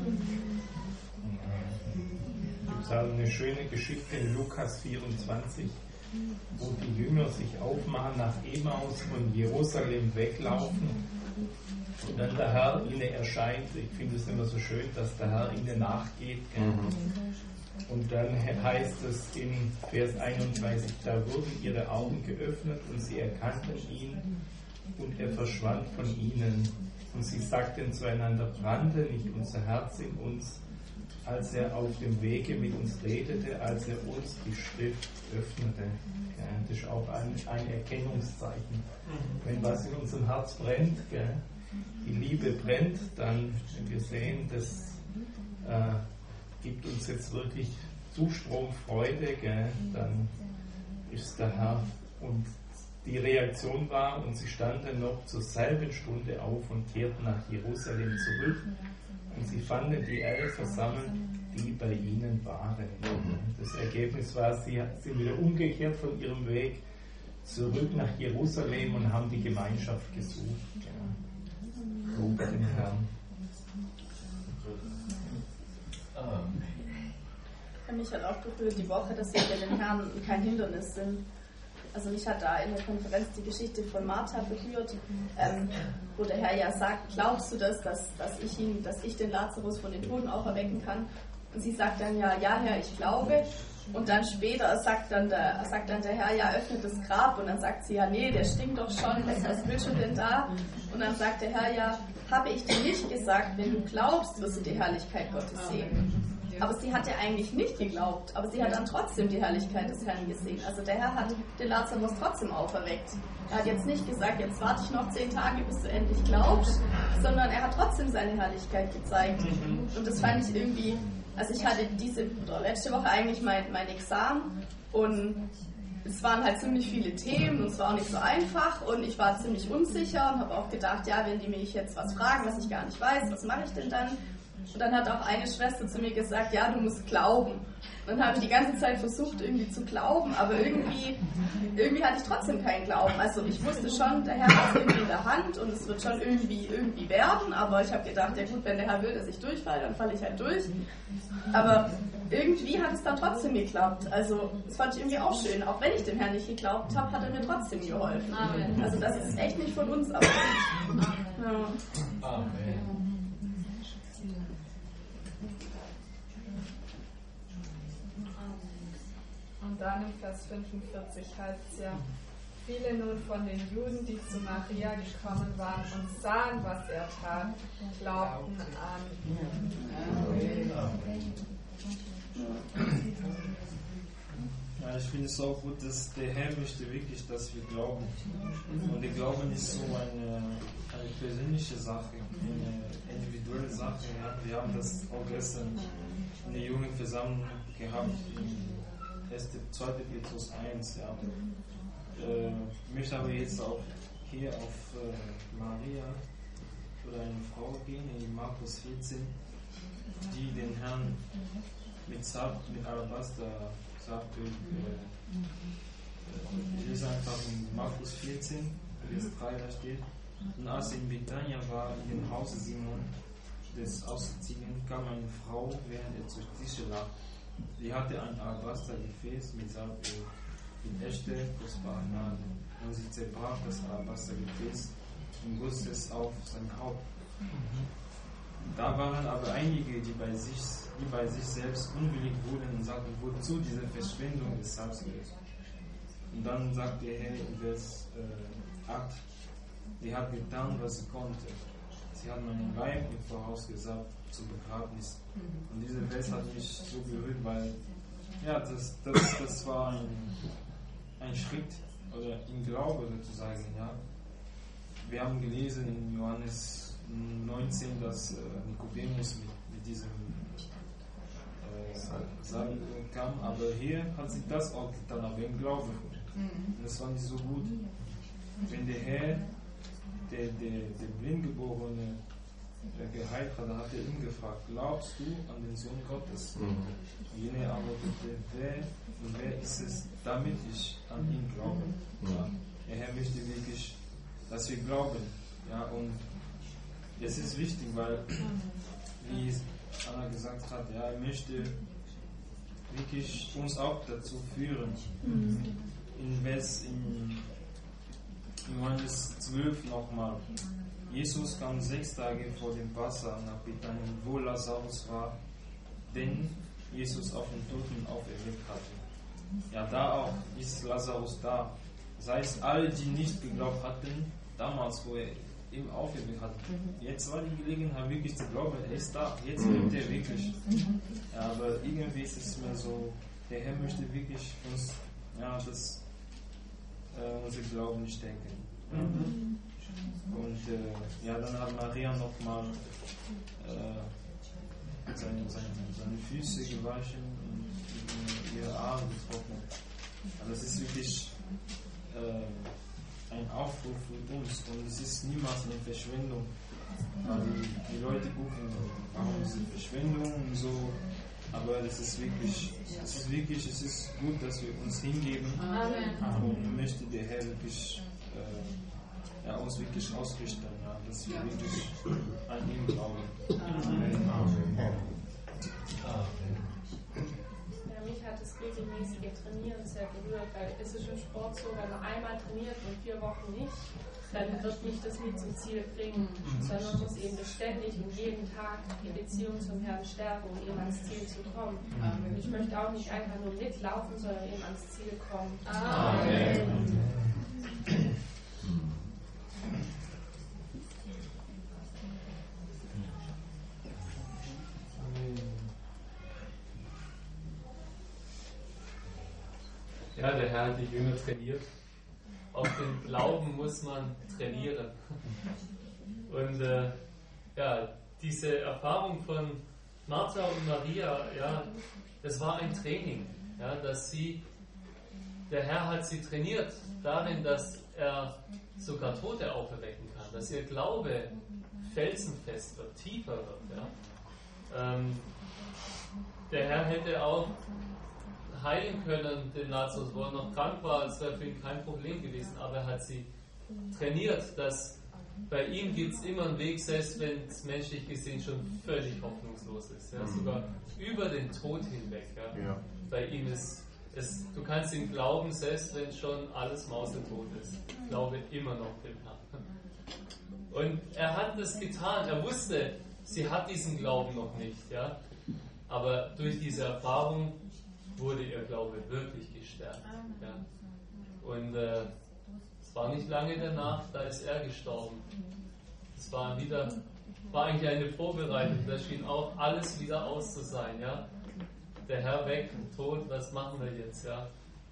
Es gibt also eine schöne Geschichte in Lukas vierundzwanzig, wo die Jünger sich aufmachen, nach Emmaus von Jerusalem weglaufen und dann der Herr ihnen erscheint. Ich finde es immer so schön, dass der Herr ihnen nachgeht. Mhm. Und dann heißt es in Vers einunddreißig, da wurden ihre Augen geöffnet und sie erkannten ihn und er verschwand von ihnen. Und sie sagten zueinander, brannte nicht unser Herz in uns, als er auf dem Wege mit uns redete, als er uns die Schrift öffnete. Ja, das ist auch ein, ein Erkennungszeichen. Wenn was in unserem Herz brennt, gell, die Liebe brennt, dann, wenn wir sehen, das äh, gibt uns jetzt wirklich Zustrom, Freude, gell, dann ist der Herr. Und die Reaktion war, und sie standen noch zur selben Stunde auf und kehrten nach Jerusalem zurück. Und sie fanden die Elf versammelt, die bei ihnen waren. Das Ergebnis war, sie sind wieder umgekehrt von ihrem Weg zurück nach Jerusalem und haben die Gemeinschaft gesucht. Ja. Lob den Herrn. Mich hat auch berührt die Woche, dass wir für den Herrn kein Hindernis sind. Also mich hat da in der Konferenz die Geschichte von Martha berührt, ähm, wo der Herr ja sagt, glaubst du das, dass, dass, ich ihn, dass ich den Lazarus von den Toten auferwecken kann? Und sie sagt dann ja, ja Herr, ich glaube. Und dann später sagt dann der, sagt dann der Herr, ja, öffnet das Grab. Und dann sagt sie, ja, nee, der stinkt doch schon, was willst du denn da? Und dann sagt der Herr, ja, habe ich dir nicht gesagt, wenn du glaubst, wirst du die Herrlichkeit Gottes sehen. Aber sie hat ja eigentlich nicht geglaubt, aber sie hat dann trotzdem die Herrlichkeit des Herrn gesehen. Also der Herr hat den Lazarus trotzdem auferweckt. Er hat jetzt nicht gesagt, jetzt warte ich noch zehn Tage, bis du endlich glaubst, sondern er hat trotzdem seine Herrlichkeit gezeigt. Und das fand ich irgendwie, also ich hatte diese, oder letzte Woche eigentlich mein, mein Examen und es waren halt ziemlich viele Themen und es war auch nicht so einfach und ich war ziemlich unsicher und habe auch gedacht, ja, wenn die mich jetzt was fragen, was ich gar nicht weiß, was mache ich denn dann? Und dann hat auch eine Schwester zu mir gesagt, ja, du musst glauben. Und dann habe ich die ganze Zeit versucht, irgendwie zu glauben, aber irgendwie, irgendwie hatte ich trotzdem keinen Glauben. Also ich wusste schon, der Herr hat es irgendwie in der Hand und es wird schon irgendwie, irgendwie werden, aber ich habe gedacht, ja gut, wenn der Herr will, dass ich durchfalle, dann falle ich halt durch. Aber irgendwie hat es dann trotzdem geklappt. Also das fand ich irgendwie auch schön. Auch wenn ich dem Herrn nicht geglaubt habe, hat er mir trotzdem geholfen. Amen. Also das ist echt nicht von uns abhängig. Ja. Amen. Und dann im Vers fünfundvierzig heißt es ja, viele nun von den Juden, die zu Maria gekommen waren und sahen, was er tat, glaubten an ihn. Ja, ich finde es auch gut, dass der Herr möchte wirklich, dass wir glauben. Und der Glauben ist so eine, eine persönliche Sache, eine individuelle Sache. Ja. Wir haben das auch gestern in der Jugendversammlung gehabt, erste, zweite Petrus eins. Ja. Äh, ich möchte aber jetzt auch hier auf äh, Maria oder eine Frau gehen, in Markus vierzehn, die den Herrn mit Saft, mit Alabaster Saftöl, äh, äh, ich lese einfach in Markus vierzehn, Vers drei, da steht, und als er in Bethania war, in dem Hause Simon des Aussätzigen, kam eine Frau, während er zu Tische lag. Sie hatte ein Alabastergefäß mit Salböl, mit echter, kostbarer Nadel. Und sie zerbrach das Alabastergefäß und goss es auf sein Haupt. Da waren aber einige, die bei sich, die bei sich selbst unwillig wurden und sagten, wozu diese Verschwendung des Salzöls? Und dann sagt der Herr in Vers äh, acht, sie hat getan, was sie konnte. Sie hat meinen Leib im Voraus gesagt, zum Begräbnis. Und dieser Vers hat mich so berührt, weil ja, das, das, das war ein, ein Schritt oder im Glaube sozusagen. Ja. Wir haben gelesen in Johannes neunzehn, dass äh, Nikodemus mit, mit diesem äh, Sagen kam, aber hier hat sie das auch getan, aber im Glaube. Und das fand ich so gut. Wenn der Herr, der, der, der Blindgeborene, der geheilt hat, dann hat er ihn gefragt, glaubst du an den Sohn Gottes? Mhm. Jene antwortete, wer und wer ist es, damit ich an ihn glaube? Mhm. Ja, der Herr möchte wirklich, dass wir glauben. Ja, und das ist wichtig, weil, wie Anna gesagt hat, ja, er möchte wirklich uns auch dazu führen. Mhm. In Vers, in Johannes zwölf nochmal. Jesus kam sechs Tage vor dem Wasser nach Bethanien, wo Lazarus war, den Jesus auf den Toten auferweckt hatte. Ja, da auch ist Lazarus da. Das heißt, alle, die nicht geglaubt hatten, damals, wo er ihn auferweckt hat, jetzt war die Gelegenheit wirklich zu glauben, er ist da, jetzt lebt er wirklich. Ja, aber irgendwie ist es mir so, der Herr möchte wirklich uns, ja, das, äh, unser Glauben stärken. Mhm. Und äh, ja, dann hat Maria nochmal äh, seine, seine, seine Füße gewaschen und ihre Arme getrocknet. Also das ist wirklich äh, ein Aufruf für uns und es ist niemals eine Verschwendung. Also die, die Leute gucken, warum ist es Verschwendung und so, aber das ist wirklich, es ist wirklich, es ist gut, dass wir uns hingeben. Amen. Und möchte der Herr wirklich äh, ja, uns wirklich ausrichten, ja, dass wir wirklich an ihn glauben. Amen. Amen. Ja, mich hat das regelmäßige Trainieren sehr berührt, weil es ist im Sport so, wenn man einmal trainiert und vier Wochen nicht, dann wird nicht das nie zum Ziel bringen, sondern man muss eben beständig und jeden Tag die Beziehung zum Herrn stärken, um eben ans Ziel zu kommen. Und ich möchte auch nicht einfach nur mitlaufen, sondern eben ans Ziel kommen. Amen. Amen. Ja, der Herr hat die Jünger trainiert. Auf den Glauben muss man trainieren. Und äh, ja, diese Erfahrung von Martha und Maria, ja, das war ein Training, ja, dass sie, der Herr hat sie trainiert darin, dass er sogar Tote auferwecken kann, dass ihr Glaube felsenfest wird, tiefer wird. Ja. Ähm, der Herr hätte auch heilen können, den Lazarus, wo er noch krank war, es wäre für ihn kein Problem gewesen, aber er hat sie trainiert, dass bei ihm gibt es immer einen Weg, selbst wenn es menschlich gesehen schon völlig hoffnungslos ist, ja, sogar über den Tod hinweg. Ja. Ja. Bei ihm ist es, du kannst ihm glauben, selbst wenn schon alles mausetot ist. Ich glaube immer noch dem Herrn. Und er hat das getan, er wusste, sie hat diesen Glauben noch nicht, ja, aber durch diese Erfahrung wurde ihr Glaube wirklich gestärkt. Ja. Und äh, es war nicht lange danach, da ist er gestorben. Es war wieder, war eigentlich eine Vorbereitung, da schien auch alles wieder aus zu sein. Ja. Der Herr weg, tot, was machen wir jetzt? Ja.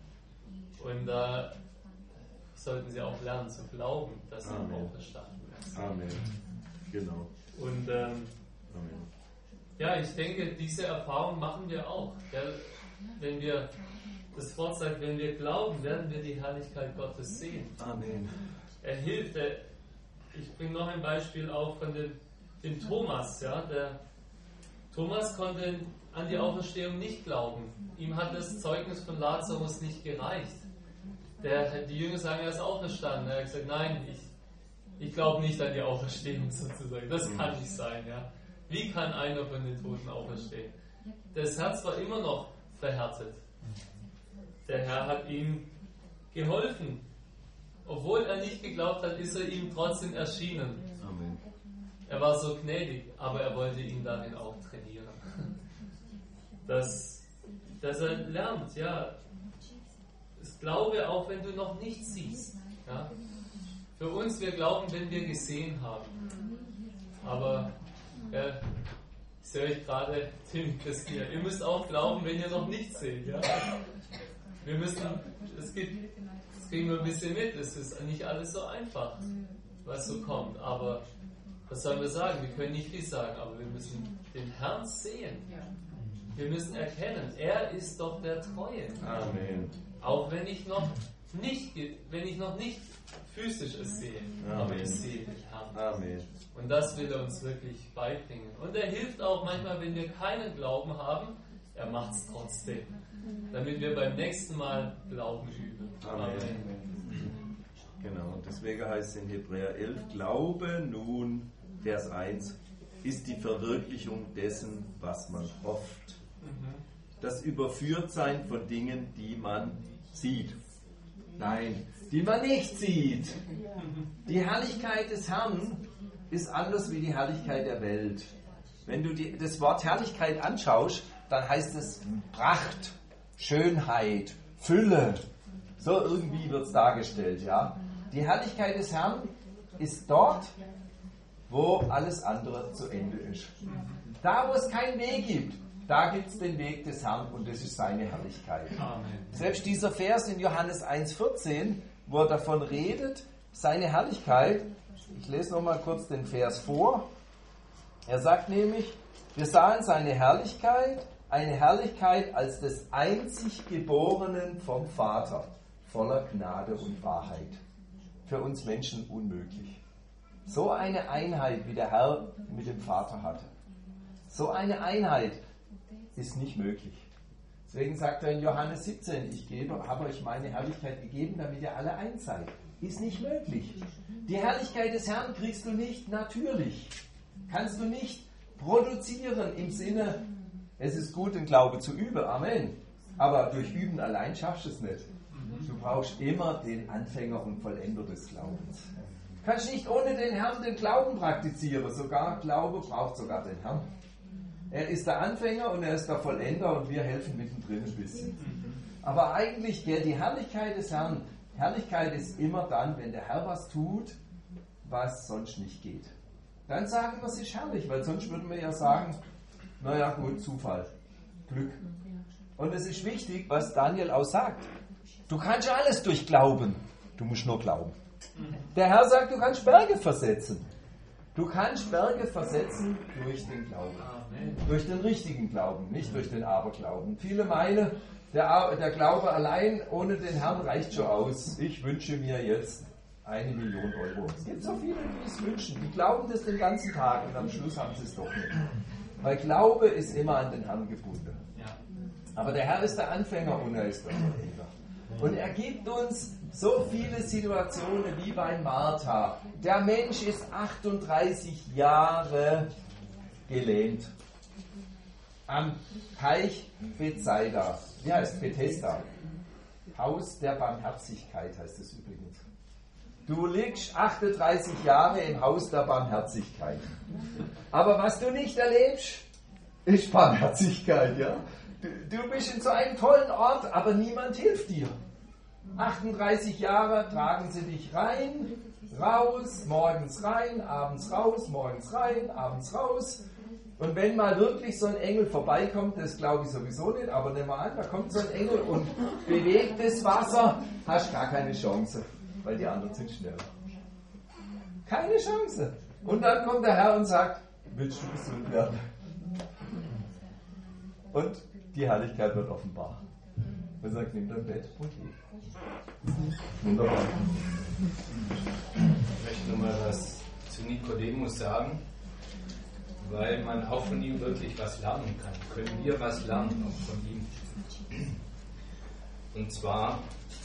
Und da äh, sollten sie auch lernen zu glauben, dass er auferstanden ist. Amen. Genau. Und ähm, Amen. Ja, ich denke, diese Erfahrung machen wir auch. Gell? Wenn wir, das Wort sagt, wenn wir glauben, werden wir die Herrlichkeit Gottes sehen. Amen. Er hilft. Er, ich bringe noch ein Beispiel auf von dem, dem Thomas. Ja? Der Thomas konnte an die Auferstehung nicht glauben. Ihm hat das Zeugnis von Lazarus nicht gereicht. Der, die Jünger sagen, er ist auferstanden. Er hat gesagt, nein, ich, ich glaube nicht an die Auferstehung sozusagen. Das kann nicht sein. Ja? Wie kann einer von den Toten auferstehen? Das Herz war immer noch verhärtet. Der Herr hat ihm geholfen. Obwohl er nicht geglaubt hat, ist er ihm trotzdem erschienen. Amen. Er war so gnädig, aber er wollte ihn darin auch trainieren. Dass, dass er lernt, ja, ich glaube auch, wenn du noch nichts siehst. Ja. Für uns, wir glauben, wenn wir gesehen haben. Aber ja, ich sehe euch gerade, Tim, Christina, ihr müsst auch glauben, wenn ihr noch nichts seht. Ja? Wir müssen, es gibt, das kriegen wir ein bisschen mit, es ist nicht alles so einfach, was so kommt. Aber was sollen wir sagen? Wir können nicht viel sagen, aber wir müssen den Herrn sehen. Wir müssen erkennen, er ist doch der Treue. Amen. Auch wenn ich noch nicht, wenn ich noch nicht physisch es sehe, Amen. aber ich sehe den Herrn. Amen. Und das will er uns wirklich beibringen. Und er hilft auch manchmal, wenn wir keinen Glauben haben, er macht es trotzdem, damit wir beim nächsten Mal Glauben üben. Amen. Amen. Genau, und deswegen heißt es in Hebräer elf, Glaube nun, Vers eins, ist die Verwirklichung dessen, was man hofft. Das Überführtsein von Dingen, die man sieht. Nein, die man nicht sieht. Die Herrlichkeit des Herrn ist anders wie die Herrlichkeit der Welt. Wenn du die, das Wort Herrlichkeit anschaust, dann heißt es Pracht, Schönheit, Fülle. So irgendwie wird es dargestellt, ja. Die Herrlichkeit des Herrn ist dort, wo alles andere zu Ende ist. Da, wo es keinen Weg gibt, da gibt es den Weg des Herrn und das ist seine Herrlichkeit. Amen. Selbst dieser Vers in Johannes eins vierzehn, wo er davon redet, seine Herrlichkeit, ich lese nochmal kurz den Vers vor, er sagt nämlich, wir sahen seine Herrlichkeit, eine Herrlichkeit als des einzig Geborenen vom Vater, voller Gnade und Wahrheit. Für uns Menschen unmöglich. So eine Einheit, wie der Herr mit dem Vater hatte. So eine Einheit ist nicht möglich. Deswegen sagt er in Johannes siebzehn, ich gebe, habe euch meine Herrlichkeit gegeben, damit ihr alle eins seid. Ist nicht möglich. Die Herrlichkeit des Herrn kriegst du nicht natürlich. Kannst du nicht produzieren im Sinne, es ist gut, den Glaube zu üben. Amen. Aber durch Üben allein schaffst du es nicht. Du brauchst immer den Anfänger und Vollender des Glaubens. Du kannst nicht ohne den Herrn den Glauben praktizieren. Sogar Glaube braucht sogar den Herrn. Er ist der Anfänger und er ist der Vollender und wir helfen mittendrin ein bisschen. Aber eigentlich, der, die Herrlichkeit des Herrn, Herrlichkeit ist immer dann, wenn der Herr was tut, was sonst nicht geht. Dann sagen wir, es ist herrlich, weil sonst würden wir ja sagen, naja gut, Zufall, Glück. Und es ist wichtig, was Daniel auch sagt. Du kannst ja alles durch Glauben, du musst nur glauben. Der Herr sagt, du kannst Berge versetzen. Du kannst Berge versetzen durch den Glauben. Amen. Durch den richtigen Glauben, nicht durch den Aberglauben. Viele meinen, der, der Glaube allein ohne den Herrn reicht schon aus. Ich wünsche mir jetzt eine Million Euro. Es gibt so viele, die es wünschen. Die glauben das den ganzen Tag und am Schluss haben sie es doch nicht. Weil Glaube ist immer an den Herrn gebunden. Aber der Herr ist der Anfänger und er ist der Vollender. Und er gibt uns so viele Situationen wie bei Martha. Der Mensch ist achtunddreißig Jahre gelähmt. Am Teich Bethsaida. Wie heißt Bethesda? Haus der Barmherzigkeit heißt es übrigens. Du liegst achtunddreißig Jahre im Haus der Barmherzigkeit. Aber was du nicht erlebst, ist Barmherzigkeit, ja? Du, du bist in so einem tollen Ort, aber niemand hilft dir. achtunddreißig Jahre tragen sie dich rein, raus, morgens rein, abends raus, morgens rein, abends raus. Und wenn mal wirklich so ein Engel vorbeikommt, das glaube ich sowieso nicht, aber nimm mal an, da kommt so ein Engel und bewegt das Wasser, hast gar keine Chance, weil die anderen sind schneller. Keine Chance. Und dann kommt der Herr und sagt, willst du gesund werden? Und die Herrlichkeit wird offenbar. Er sagt, nimm dein Bett und geh. Wunderbar. Ich möchte nochmal was zu Nikodemus sagen, weil man auch von ihm wirklich was lernen kann. Können wir was lernen auch von ihm? Und zwar,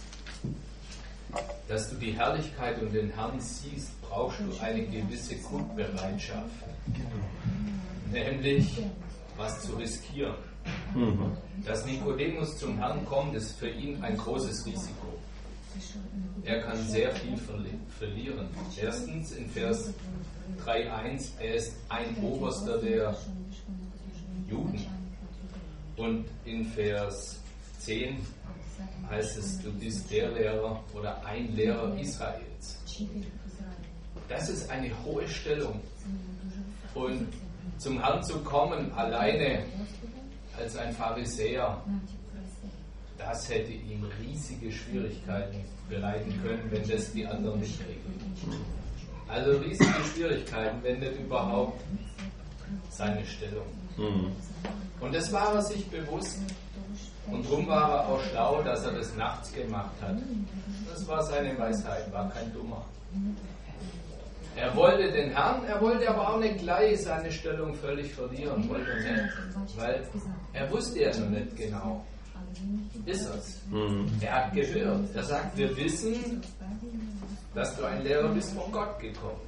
dass du die Herrlichkeit und den Herrn siehst, brauchst du eine gewisse Grundbereitschaft. Nämlich, was zu riskieren. Dass Nikodemus zum Herrn kommt, ist für ihn ein großes Risiko. Er kann sehr viel verlieren. Erstens in Vers drei Punkt eins, er ist ein Oberster der Juden. Und in Vers zehn heißt es, du bist der Lehrer oder ein Lehrer Israels. Das ist eine hohe Stellung. Und zum Herrn zu kommen, alleine als ein Pharisäer, das hätte ihm riesige Schwierigkeiten bereiten können, wenn das die anderen mitkriegen. Also riesige Schwierigkeiten, wenn nicht überhaupt seine Stellung. Mhm. Und das war er sich bewusst. Und darum war er auch schlau, dass er das nachts gemacht hat. Das war seine Weisheit, war kein Dummer. Er wollte den Herrn, er wollte aber auch nicht gleich seine Stellung völlig verlieren, wollte er nicht, weil er wusste ja noch nicht genau. Ist es. Mhm. Er hat gehört. Er sagt, wir wissen, dass du ein Lehrer bist von Gott gekommen.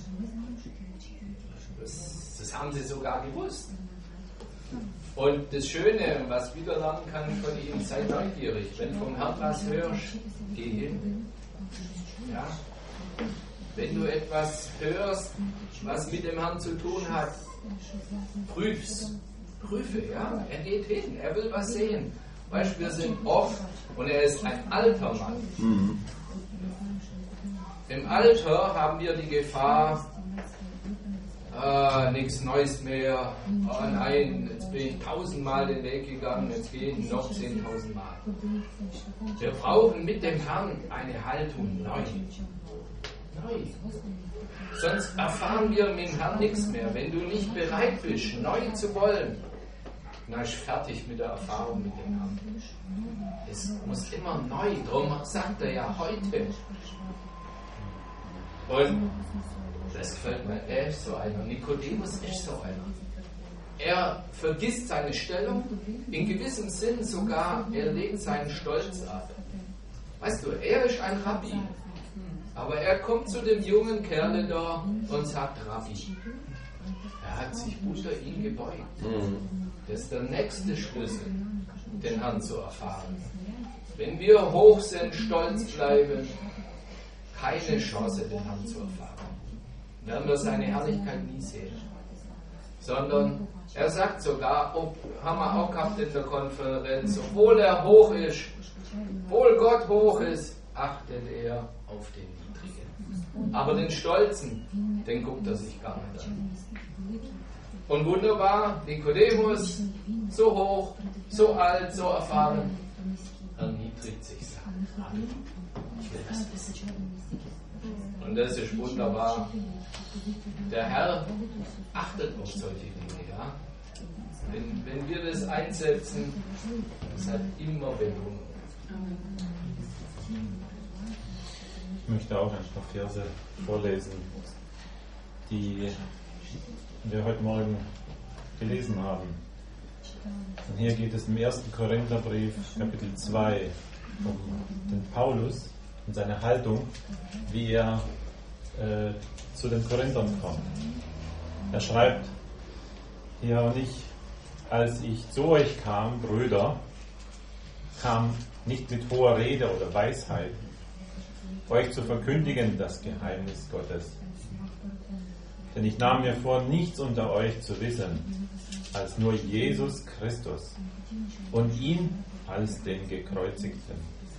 Das, das haben sie sogar gewusst. Und das Schöne, was wir wieder lernen kann von ihm, sei neugierig. Wenn du vom Herrn was hörst, geh hin. Ja? Wenn du etwas hörst, was mit dem Herrn zu tun hat, prüf's. Prüfe, ja. Er geht hin, er will was sehen. Weißt du, wir sind oft, und er ist ein alter Mann. Mhm. Im Alter haben wir die Gefahr, ah, nichts Neues mehr, oh nein, jetzt bin ich tausendmal den Weg gegangen, jetzt gehe ich noch zehntausendmal. Wir brauchen mit dem Herrn eine Haltung neu. Neu. Sonst erfahren wir mit dem Herrn nichts mehr. Wenn du nicht bereit bist, neu zu wollen, dann ist fertig mit der Erfahrung mit dem Herrn. Es muss immer neu, darum sagt er ja heute. Und das gefällt mir, er ist so einer. Nikodemus ist so einer. Er vergisst seine Stellung, in gewissem Sinn sogar, er legt seinen Stolz ab. Weißt du, er ist ein Rabbi, aber er kommt zu dem jungen Kerl da und sagt Rabbi. Er hat sich unter ihn gebeugt. Das ist der nächste Schlüssel, den Herrn zu erfahren. Wenn wir hoch sind, stolz bleiben, keine Chance, den Herrn zu erfahren. Werden wir seine Herrlichkeit nie sehen. Sondern er sagt sogar, ob, haben wir auch gehabt in der Konferenz, obwohl er hoch ist, obwohl Gott hoch ist, achtet er auf den Niedrigen. Aber den Stolzen, den guckt er sich gar nicht an. Und wunderbar, Nikodemus, so hoch, so alt, so erfahren, erniedrigt sich, sagt, ich will das wissen. Und das ist wunderbar. Der Herr achtet auf solche Dinge. Ja? Wenn, wenn wir das einsetzen, das hat immer Belohnung. Ich möchte auch ein paar Verse vorlesen, die wir heute Morgen gelesen haben. Und hier geht es im ersten Korintherbrief, Kapitel zwei, um den Paulus und seine Haltung, wie er äh, zu den Korinthern kommt. Er schreibt hier auch nicht, als ich zu euch kam, Brüder, kam nicht mit hoher Rede oder Weisheit, euch zu verkündigen das Geheimnis Gottes. Denn ich nahm mir vor, nichts unter euch zu wissen, als nur Jesus Christus und ihn als den Gekreuzigten.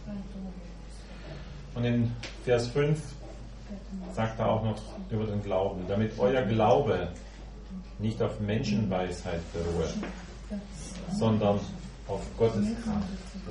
Und in Vers fünf sagt er auch noch über den Glauben, damit euer Glaube nicht auf Menschenweisheit beruhe, sondern auf Gottes Kraft.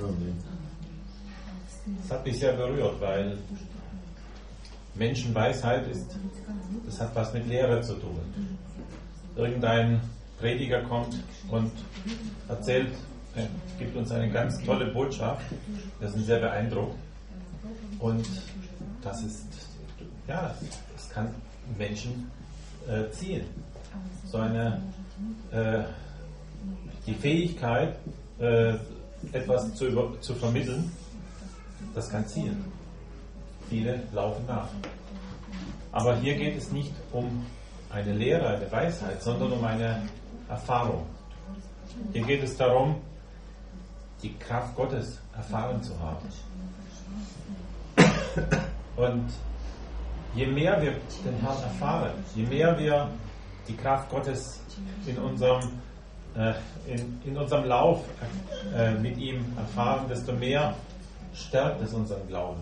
Das hat mich sehr berührt, weil Menschenweisheit ist, das hat was mit Lehre zu tun. Irgendein Prediger kommt und erzählt, er gibt uns eine ganz tolle Botschaft, wir sind sehr beeindruckt und das ist, ja, das kann Menschen äh, ziehen. So eine, äh, die Fähigkeit, äh, etwas zu, über, zu vermitteln, das kann ziehen. Viele laufen nach. Aber hier geht es nicht um eine Lehre, eine Weisheit, sondern um eine Erfahrung. Hier geht es darum, die Kraft Gottes erfahren zu haben. Und je mehr wir den Herrn erfahren, je mehr wir die Kraft Gottes in unserem, äh, in, in unserem Lauf äh, mit ihm erfahren, desto mehr stärkt es unseren Glauben.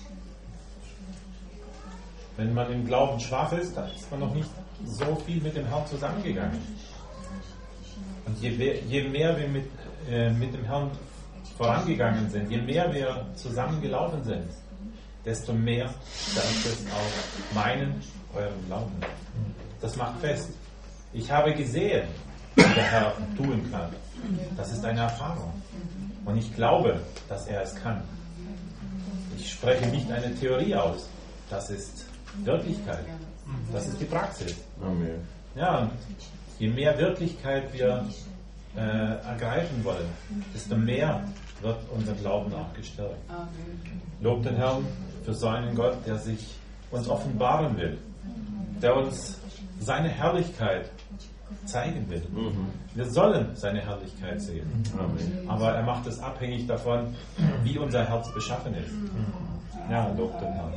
Wenn man im Glauben schwach ist, dann ist man noch nicht so viel mit dem Herrn zusammengegangen. Und je, je mehr wir mit, äh, mit dem Herrn vorangegangen sind, je mehr wir zusammengelaufen sind, desto mehr stärkt es auch meinen, euren Glauben. Das macht fest. Ich habe gesehen, was der Herr tun kann. Das ist eine Erfahrung. Und ich glaube, dass er es kann. Ich spreche nicht eine Theorie aus. Das ist Wirklichkeit. Das ist die Praxis. Amen. Ja, und je mehr Wirklichkeit wir äh, ergreifen wollen, desto mehr wird unser Glauben auch gestärkt. Lob den Herrn für so einen Gott, der sich uns offenbaren will, der uns seine Herrlichkeit zeigen will. Mhm. Wir sollen seine Herrlichkeit sehen. Amen. Aber er macht es abhängig davon, wie unser Herz beschaffen ist. Ja, lob den Herrn.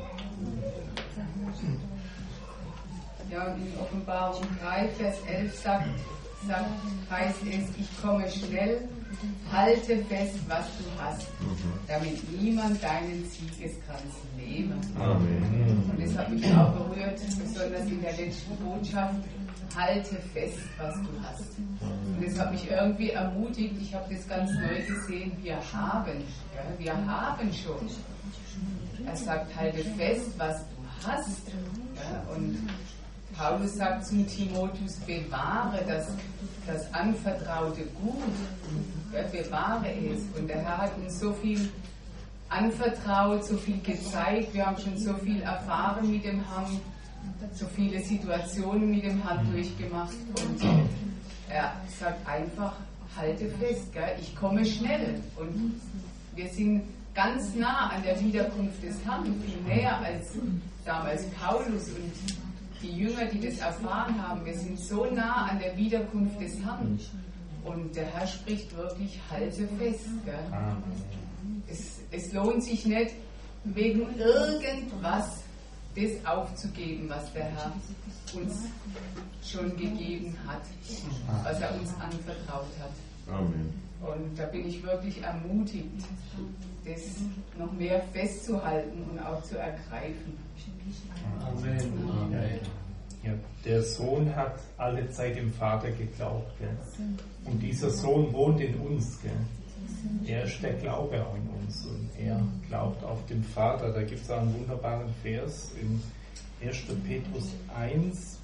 Ja, und in Offenbarung drei, Vers elf sagt, sagt, heißt es, ich komme schnell, halte fest, was du hast, damit niemand deinen Siegeskranz nehme. Amen. Und das hat mich auch berührt, besonders in der letzten Botschaft, halte fest, was du hast. Und das hat mich irgendwie ermutigt, ich habe das ganz neu gesehen, wir haben, ja, wir haben schon. Er sagt, halte fest, was du hast. Ja, und Paulus sagt zum Timotheus, bewahre das, das anvertraute Gut, ja, bewahre es. Und der Herr hat uns so viel anvertraut, so viel gezeigt, wir haben schon so viel erfahren mit dem Herrn, so viele Situationen mit dem Herrn durchgemacht. Und er sagt einfach, halte fest, gell? Ich komme schnell. Und wir sind ganz nah an der Wiederkunft des Herrn, viel näher als damals Paulus und die Jünger, die das erfahren haben. Wir sind so nah an der Wiederkunft des Herrn. Und der Herr spricht wirklich, halte fest. Gell? Es, es lohnt sich nicht, wegen irgendwas das aufzugeben, was der Herr uns schon gegeben hat, was er uns anvertraut hat. Amen. Und da bin ich wirklich ermutigt, das noch mehr festzuhalten und auch zu ergreifen. Amen. Amen. Ja, der Sohn hat alle Zeit dem Vater geglaubt. Gell? Und dieser Sohn wohnt in uns. Gell? Er ist der Glaube auch in uns und er glaubt auf den Vater. Da gibt es auch einen wunderbaren Vers in erster Petrus eins,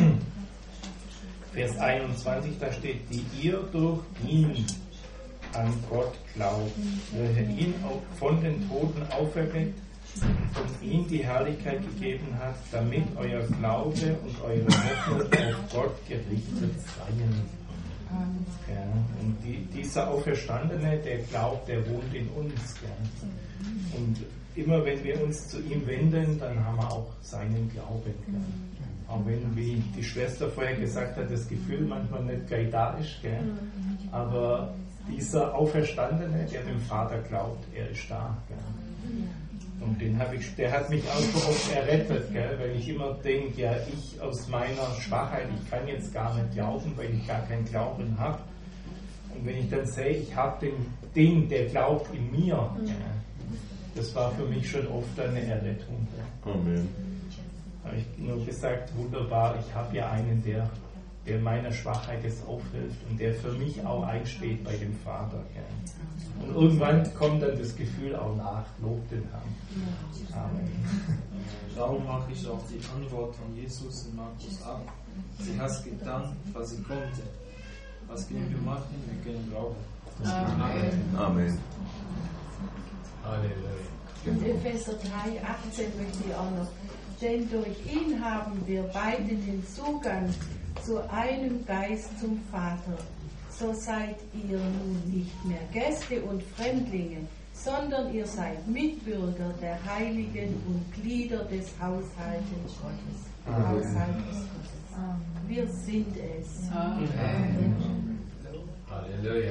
Vers einundzwanzig, da steht, die ihr durch ihn an Gott glaubt, welcher ihn auch von den Toten auferweckt und ihm die Herrlichkeit gegeben hat, damit euer Glaube und eure Hoffnung auf Gott gerichtet seien. Ja, und die, dieser Auferstandene, der glaubt, der wohnt in uns. Ja. Und immer wenn wir uns zu ihm wenden, dann haben wir auch seinen Glauben. Ja. Auch wenn, wie die Schwester vorher gesagt hat, das Gefühl manchmal nicht gleich da ist. Gell. Aber dieser Auferstandene, der dem Vater glaubt, er ist da. Gell. Und den hab ich, der hat mich auch so oft errettet, gell? Weil ich immer denke, ja, ich aus meiner Schwachheit, ich kann jetzt gar nicht glauben, weil ich gar keinen Glauben habe. Und wenn ich dann sehe, ich habe den, den, der glaubt in mir, gell? Das war für mich schon oft eine Errettung. Gell? Amen. Habe ich nur gesagt, wunderbar, ich habe ja einen, der, der meiner Schwachheit jetzt aufhilft und der für mich auch einsteht bei dem Vater. Gell? Und irgendwann kommt dann das Gefühl auch nach, lob den Herrn. Amen. Darum mache ich auch die Antwort von Jesus in Markus acht. Sie hat getan, was sie konnte. Was können wir machen? Wir können glauben. Amen. Amen. Halleluja. Und Epheser drei, achtzehn möchte ich auch noch. Denn durch ihn haben wir beide den Zugang zu einem Geist zum Vater. So seid ihr nun nicht mehr Gäste und Fremdlinge, sondern ihr seid Mitbürger der Heiligen und Glieder des Haushaltes Gottes. Haushaltes Gottes. Wir sind es. Amen. Halleluja.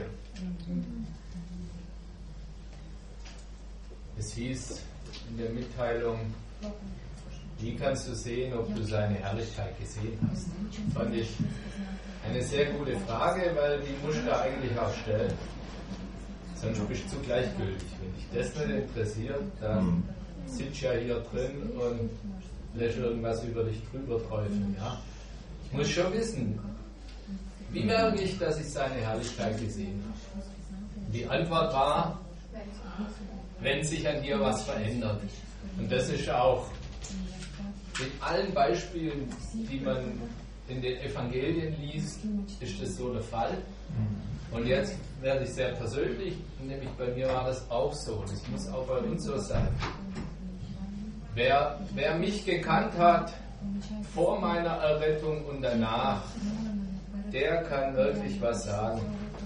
Es hieß in der Mitteilung, wie kannst du sehen, ob du seine Herrlichkeit gesehen hast? Fand ich eine sehr gute Frage, weil die musst du eigentlich auch stellen. Sonst bist du gleichgültig. Wenn dich das nicht interessiert, dann sitzt ja hier drin und lässt irgendwas über dich drüber träufeln. Ja? Ich muss schon wissen, wie merke ich, dass ich seine Herrlichkeit gesehen habe? Die Antwort war, wenn sich an dir was verändert. Und das ist auch mit allen Beispielen, die man in den Evangelien liest, ist das so der Fall. Und jetzt werde ich sehr persönlich, nämlich bei mir war das auch so. Das muss auch bei uns so sein. Wer, wer mich gekannt hat, vor meiner Errettung und danach, der kann wirklich was sagen.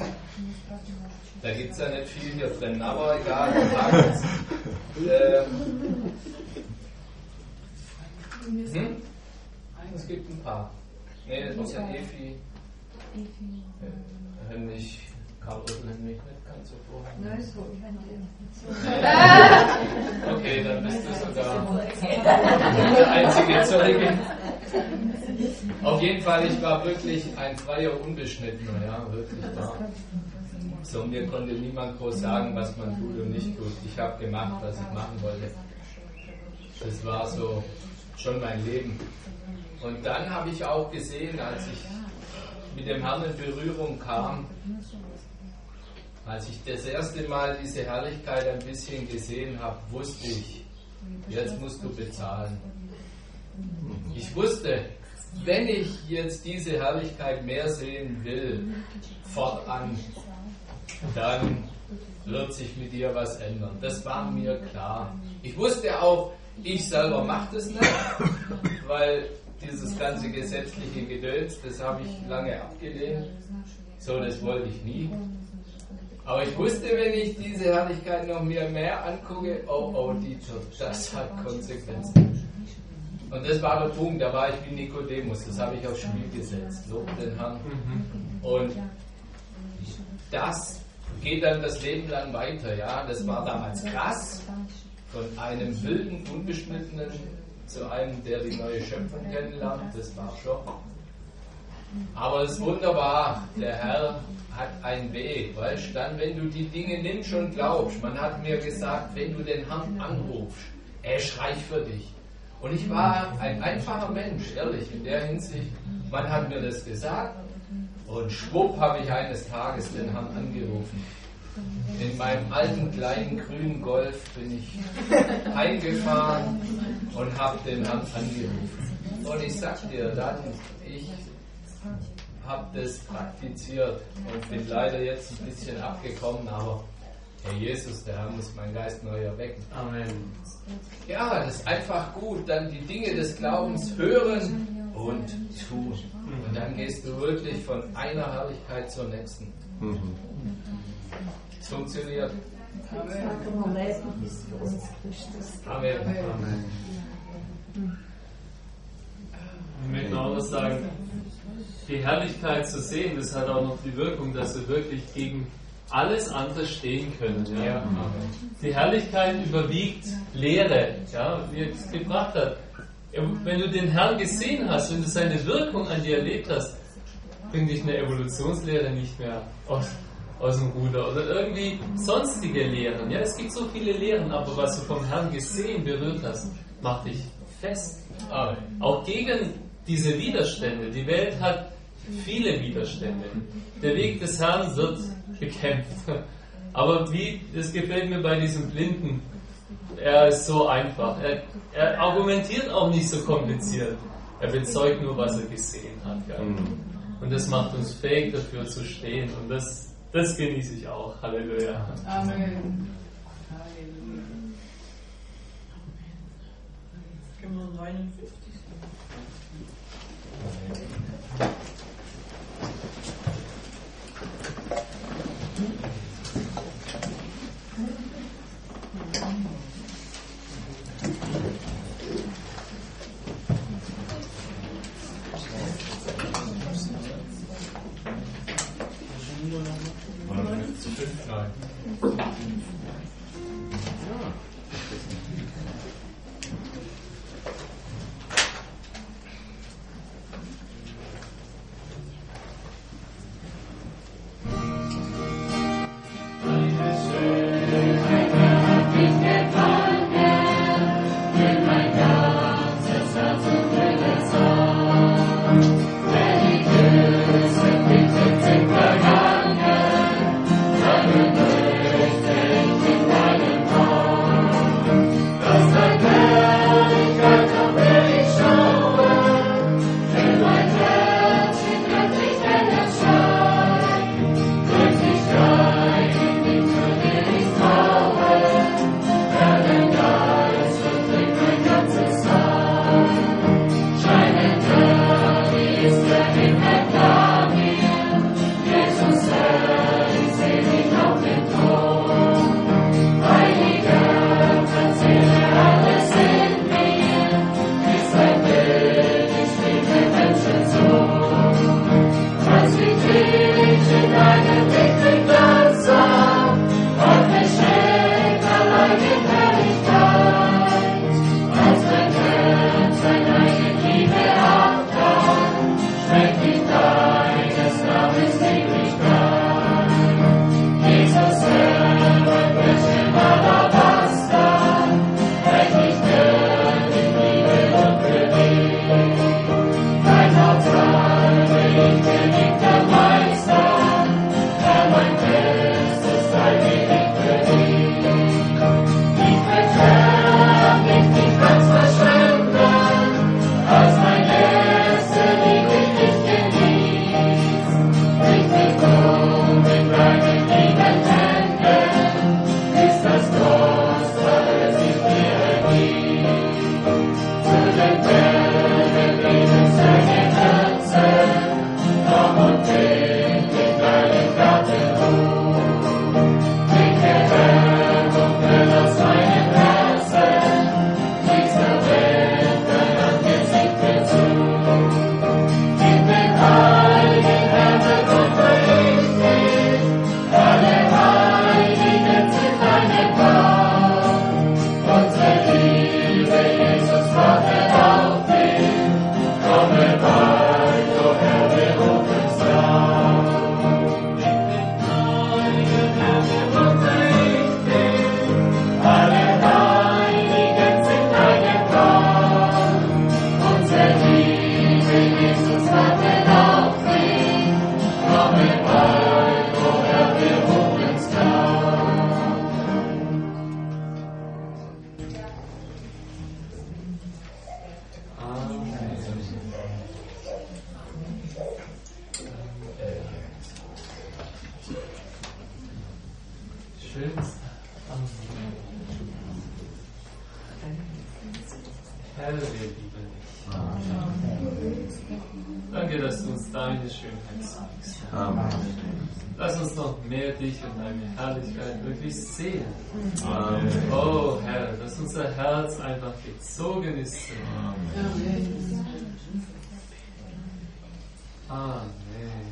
Da gibt es ja nicht viel hier drin, aber egal. ähm, hm? Es gibt ein paar. Nee, das ist ja Efi. Äh, nicht, Karl Rüttel hat mich nicht ganz so vorher. Nein, so, ich Okay, dann bist du sogar der einzige Zeuge. Auf jeden Fall, ich war wirklich ein freier Unbeschnittener, ja, wirklich da. So, mir konnte niemand groß sagen, was man tut und nicht tut. Ich habe gemacht, was ich machen wollte. Das war so schon mein Leben. Und dann habe ich auch gesehen, als ich mit dem Herrn in Berührung kam, als ich das erste Mal diese Herrlichkeit ein bisschen gesehen habe, wusste ich, jetzt musst du bezahlen. Ich wusste, wenn ich jetzt diese Herrlichkeit mehr sehen will, fortan, dann wird sich mit dir was ändern. Das war mir klar. Ich wusste auch, ich selber mache das nicht, weil dieses ganze gesetzliche Gedöns, das habe ich lange abgelehnt. So, das wollte ich nie. Aber ich wusste, wenn ich diese Herrlichkeit noch mir mehr angucke, oh, oh, Dieter, das hat Konsequenzen. Und das war der Punkt, da war ich wie Nikodemus, das habe ich aufs Spiel gesetzt, lob den Herrn. Und das geht dann das Leben lang weiter, ja. Das war damals krass, von einem wilden, unbeschnittenen zu einem, der die neue Schöpfung kennenlernt, das war schon. Aber es ist wunderbar, der Herr hat einen Weg, weißt du, dann, wenn du die Dinge nimmst und glaubst, man hat mir gesagt, wenn du den Herrn anrufst, er schreit für dich. Und ich war ein einfacher Mensch, ehrlich, in der Hinsicht, man hat mir das gesagt und schwupp habe ich eines Tages den Herrn angerufen. In meinem alten kleinen grünen Golf bin ich eingefahren und habe den Herrn angerufen. Und ich sag dir dann, ich habe das praktiziert und bin leider jetzt ein bisschen abgekommen, aber Herr Jesus, der Herr muss meinen Geist neu erwecken. Amen. Ja, das ist einfach gut, dann die Dinge des Glaubens hören und tun. Und dann gehst du wirklich von einer Herrlichkeit zur nächsten. Mhm. Es funktioniert. Amen. Amen. Amen. Ich möchte noch was sagen. Die Herrlichkeit zu sehen, das hat auch noch die Wirkung, dass wir wirklich gegen alles andere stehen können. Ja. Ja. Die Herrlichkeit überwiegt Lehre, ja, wie er es gebracht hat. Wenn du den Herrn gesehen hast, wenn du seine Wirkung an dir erlebt hast, bringt dich eine Evolutionslehre nicht mehr aus, aus dem Ruder oder irgendwie sonstige Lehren. Ja, es gibt so viele Lehren, aber was du vom Herrn gesehen, berührt hast, macht dich fest. Amen. Auch gegen diese Widerstände. Die Welt hat viele Widerstände. Der Weg des Herrn wird bekämpft. Aber wie, das gefällt mir bei diesem Blinden, er ist so einfach. Er, er argumentiert auch nicht so kompliziert. Er bezeugt nur, was er gesehen hat. Ja. Und das macht uns fähig dafür zu stehen. Und das, das genieße ich auch. Halleluja. Amen. neunundfünfzig. Herr, wir lieben dich. Amen. Danke, dass du uns deine Schönheit zeigst. Amen. Lass uns noch mehr dich und deine Herrlichkeit wirklich sehen. Amen. Oh Herr, dass unser Herz einfach gezogen ist. Amen. Amen.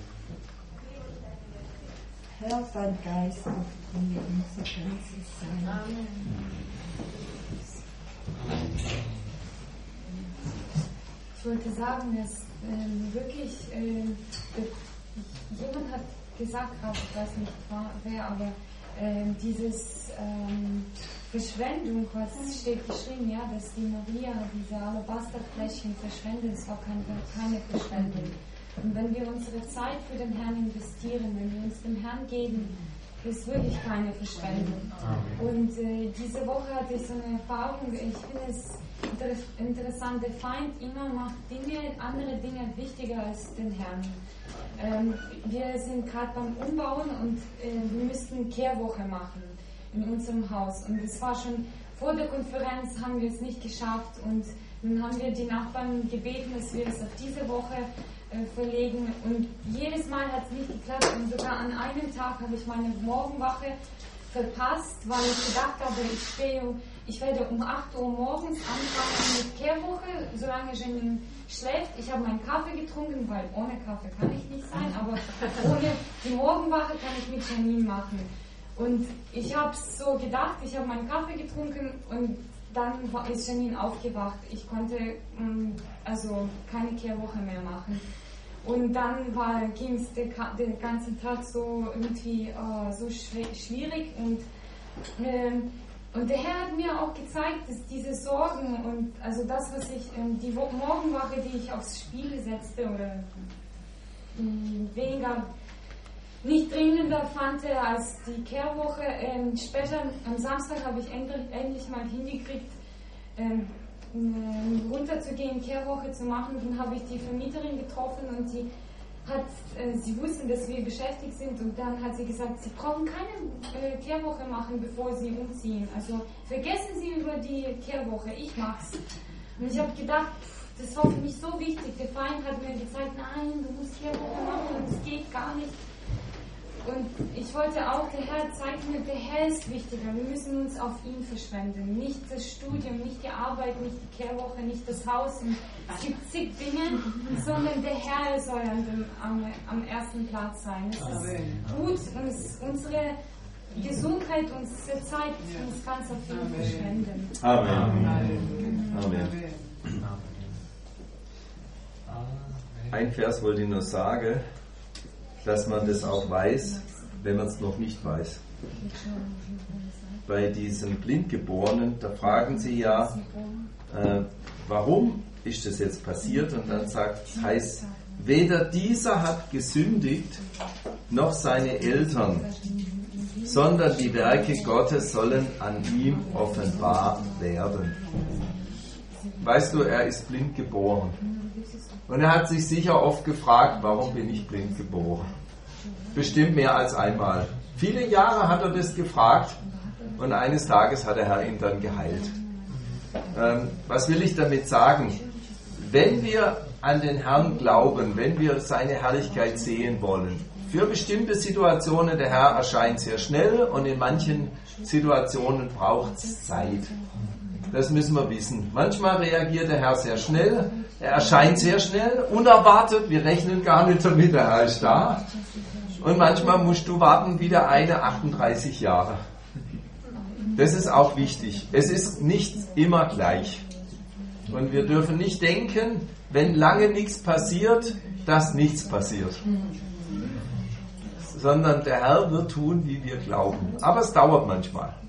Herr, dein Geist durchdringe unser ganzes Sein. Amen. Ich wollte sagen, dass ähm, wirklich äh, jemand hat gesagt, ich weiß nicht wer, aber äh, dieses ähm, Verschwendung, was steht geschrieben, ja, dass die Maria diese Alabasterfläschchen verschwendet, es war keine, keine Verschwendung. Und wenn wir unsere Zeit für den Herrn investieren, wenn wir uns dem Herrn geben, ist wirklich keine Verschwendung. Und äh, diese Woche hatte ich so eine Erfahrung, ich finde es inter interessant, der Feind immer macht Dinge, andere Dinge wichtiger als den Herrn. Ähm, wir sind gerade beim Umbauen und äh, wir müssten Kehrwoche machen in unserem Haus. Und es war schon vor der Konferenz, haben wir es nicht geschafft. Und dann haben wir die Nachbarn gebeten, dass wir es auf diese Woche äh, verlegen. Und jedes Mal hat es nicht geklappt. Und sogar an einem Tag habe ich meine Morgenwache verpasst, weil ich gedacht habe, ich stehe, ich werde um acht Uhr morgens anfangen mit Kehrwoche, solange Janine schläft. Ich habe meinen Kaffee getrunken, weil ohne Kaffee kann ich nicht sein, aber ohne die Morgenwache kann ich mit Janine machen. Und ich habe so gedacht, ich habe meinen Kaffee getrunken und dann ist Janine aufgewacht. Ich konnte mh, also keine Kehrwoche mehr machen. Und dann ging es den, den ganzen Tag so irgendwie äh, so schwierig. Und, äh, und der Herr hat mir auch gezeigt, dass diese Sorgen und also das, was ich, äh, die Morgenwache, die ich aufs Spiel setzte oder äh, weniger nicht dringender fand als die Kehrwoche. Äh, später am Samstag habe ich endlich, endlich mal hingekriegt, äh, runterzugehen, Kehrwoche zu machen. Dann habe ich die Vermieterin getroffen und sie hat, äh, sie wussten, dass wir beschäftigt sind und dann hat sie gesagt, sie brauchen keine äh, Kehrwoche machen, bevor sie umziehen. Also vergessen Sie über die Kehrwoche, ich mach's. Und ich habe gedacht, das war für mich so wichtig. Der Feind hat mir gesagt, nein, du musst Kehrwoche machen und es geht gar nicht. Und ich wollte auch, der Herr zeigt mir, der Herr ist wichtiger. Wir müssen uns auf ihn verschwenden. Nicht das Studium, nicht die Arbeit, nicht die Kehrwoche, nicht das Haus. Und es gibt zig Dinge, sondern der Herr soll an dem, am, am ersten Platz sein. Es ist gut, uns, unsere Gesundheit, unsere Zeit, uns ganz auf ihn verschwenden. Amen. Amen. Amen. Ein Vers wollte ich nur sagen, dass man das auch weiß, wenn man es noch nicht weiß. Bei diesen Blindgeborenen, da fragen sie ja, äh, warum ist das jetzt passiert? Und dann sagt es, heißt, weder dieser hat gesündigt, noch seine Eltern, sondern die Werke Gottes sollen an ihm offenbar werden. Weißt du, er ist blind geboren. Und er hat sich sicher oft gefragt, warum bin ich blind geboren? Bestimmt mehr als einmal. Viele Jahre hat er das gefragt und eines Tages hat der Herr ihn dann geheilt. Ähm, was will ich damit sagen? Wenn wir an den Herrn glauben, wenn wir seine Herrlichkeit sehen wollen, für bestimmte Situationen, der Herr erscheint sehr schnell und in manchen Situationen braucht es Zeit. Das müssen wir wissen. Manchmal reagiert der Herr sehr schnell, er erscheint sehr schnell, unerwartet, wir rechnen gar nicht damit, der Herr ist da. Und manchmal musst du warten wie der eine achtunddreißig Jahre. Das ist auch wichtig. Es ist nicht immer gleich. Und wir dürfen nicht denken, wenn lange nichts passiert, dass nichts passiert. Sondern der Herr wird tun, wie wir glauben. Aber es dauert manchmal.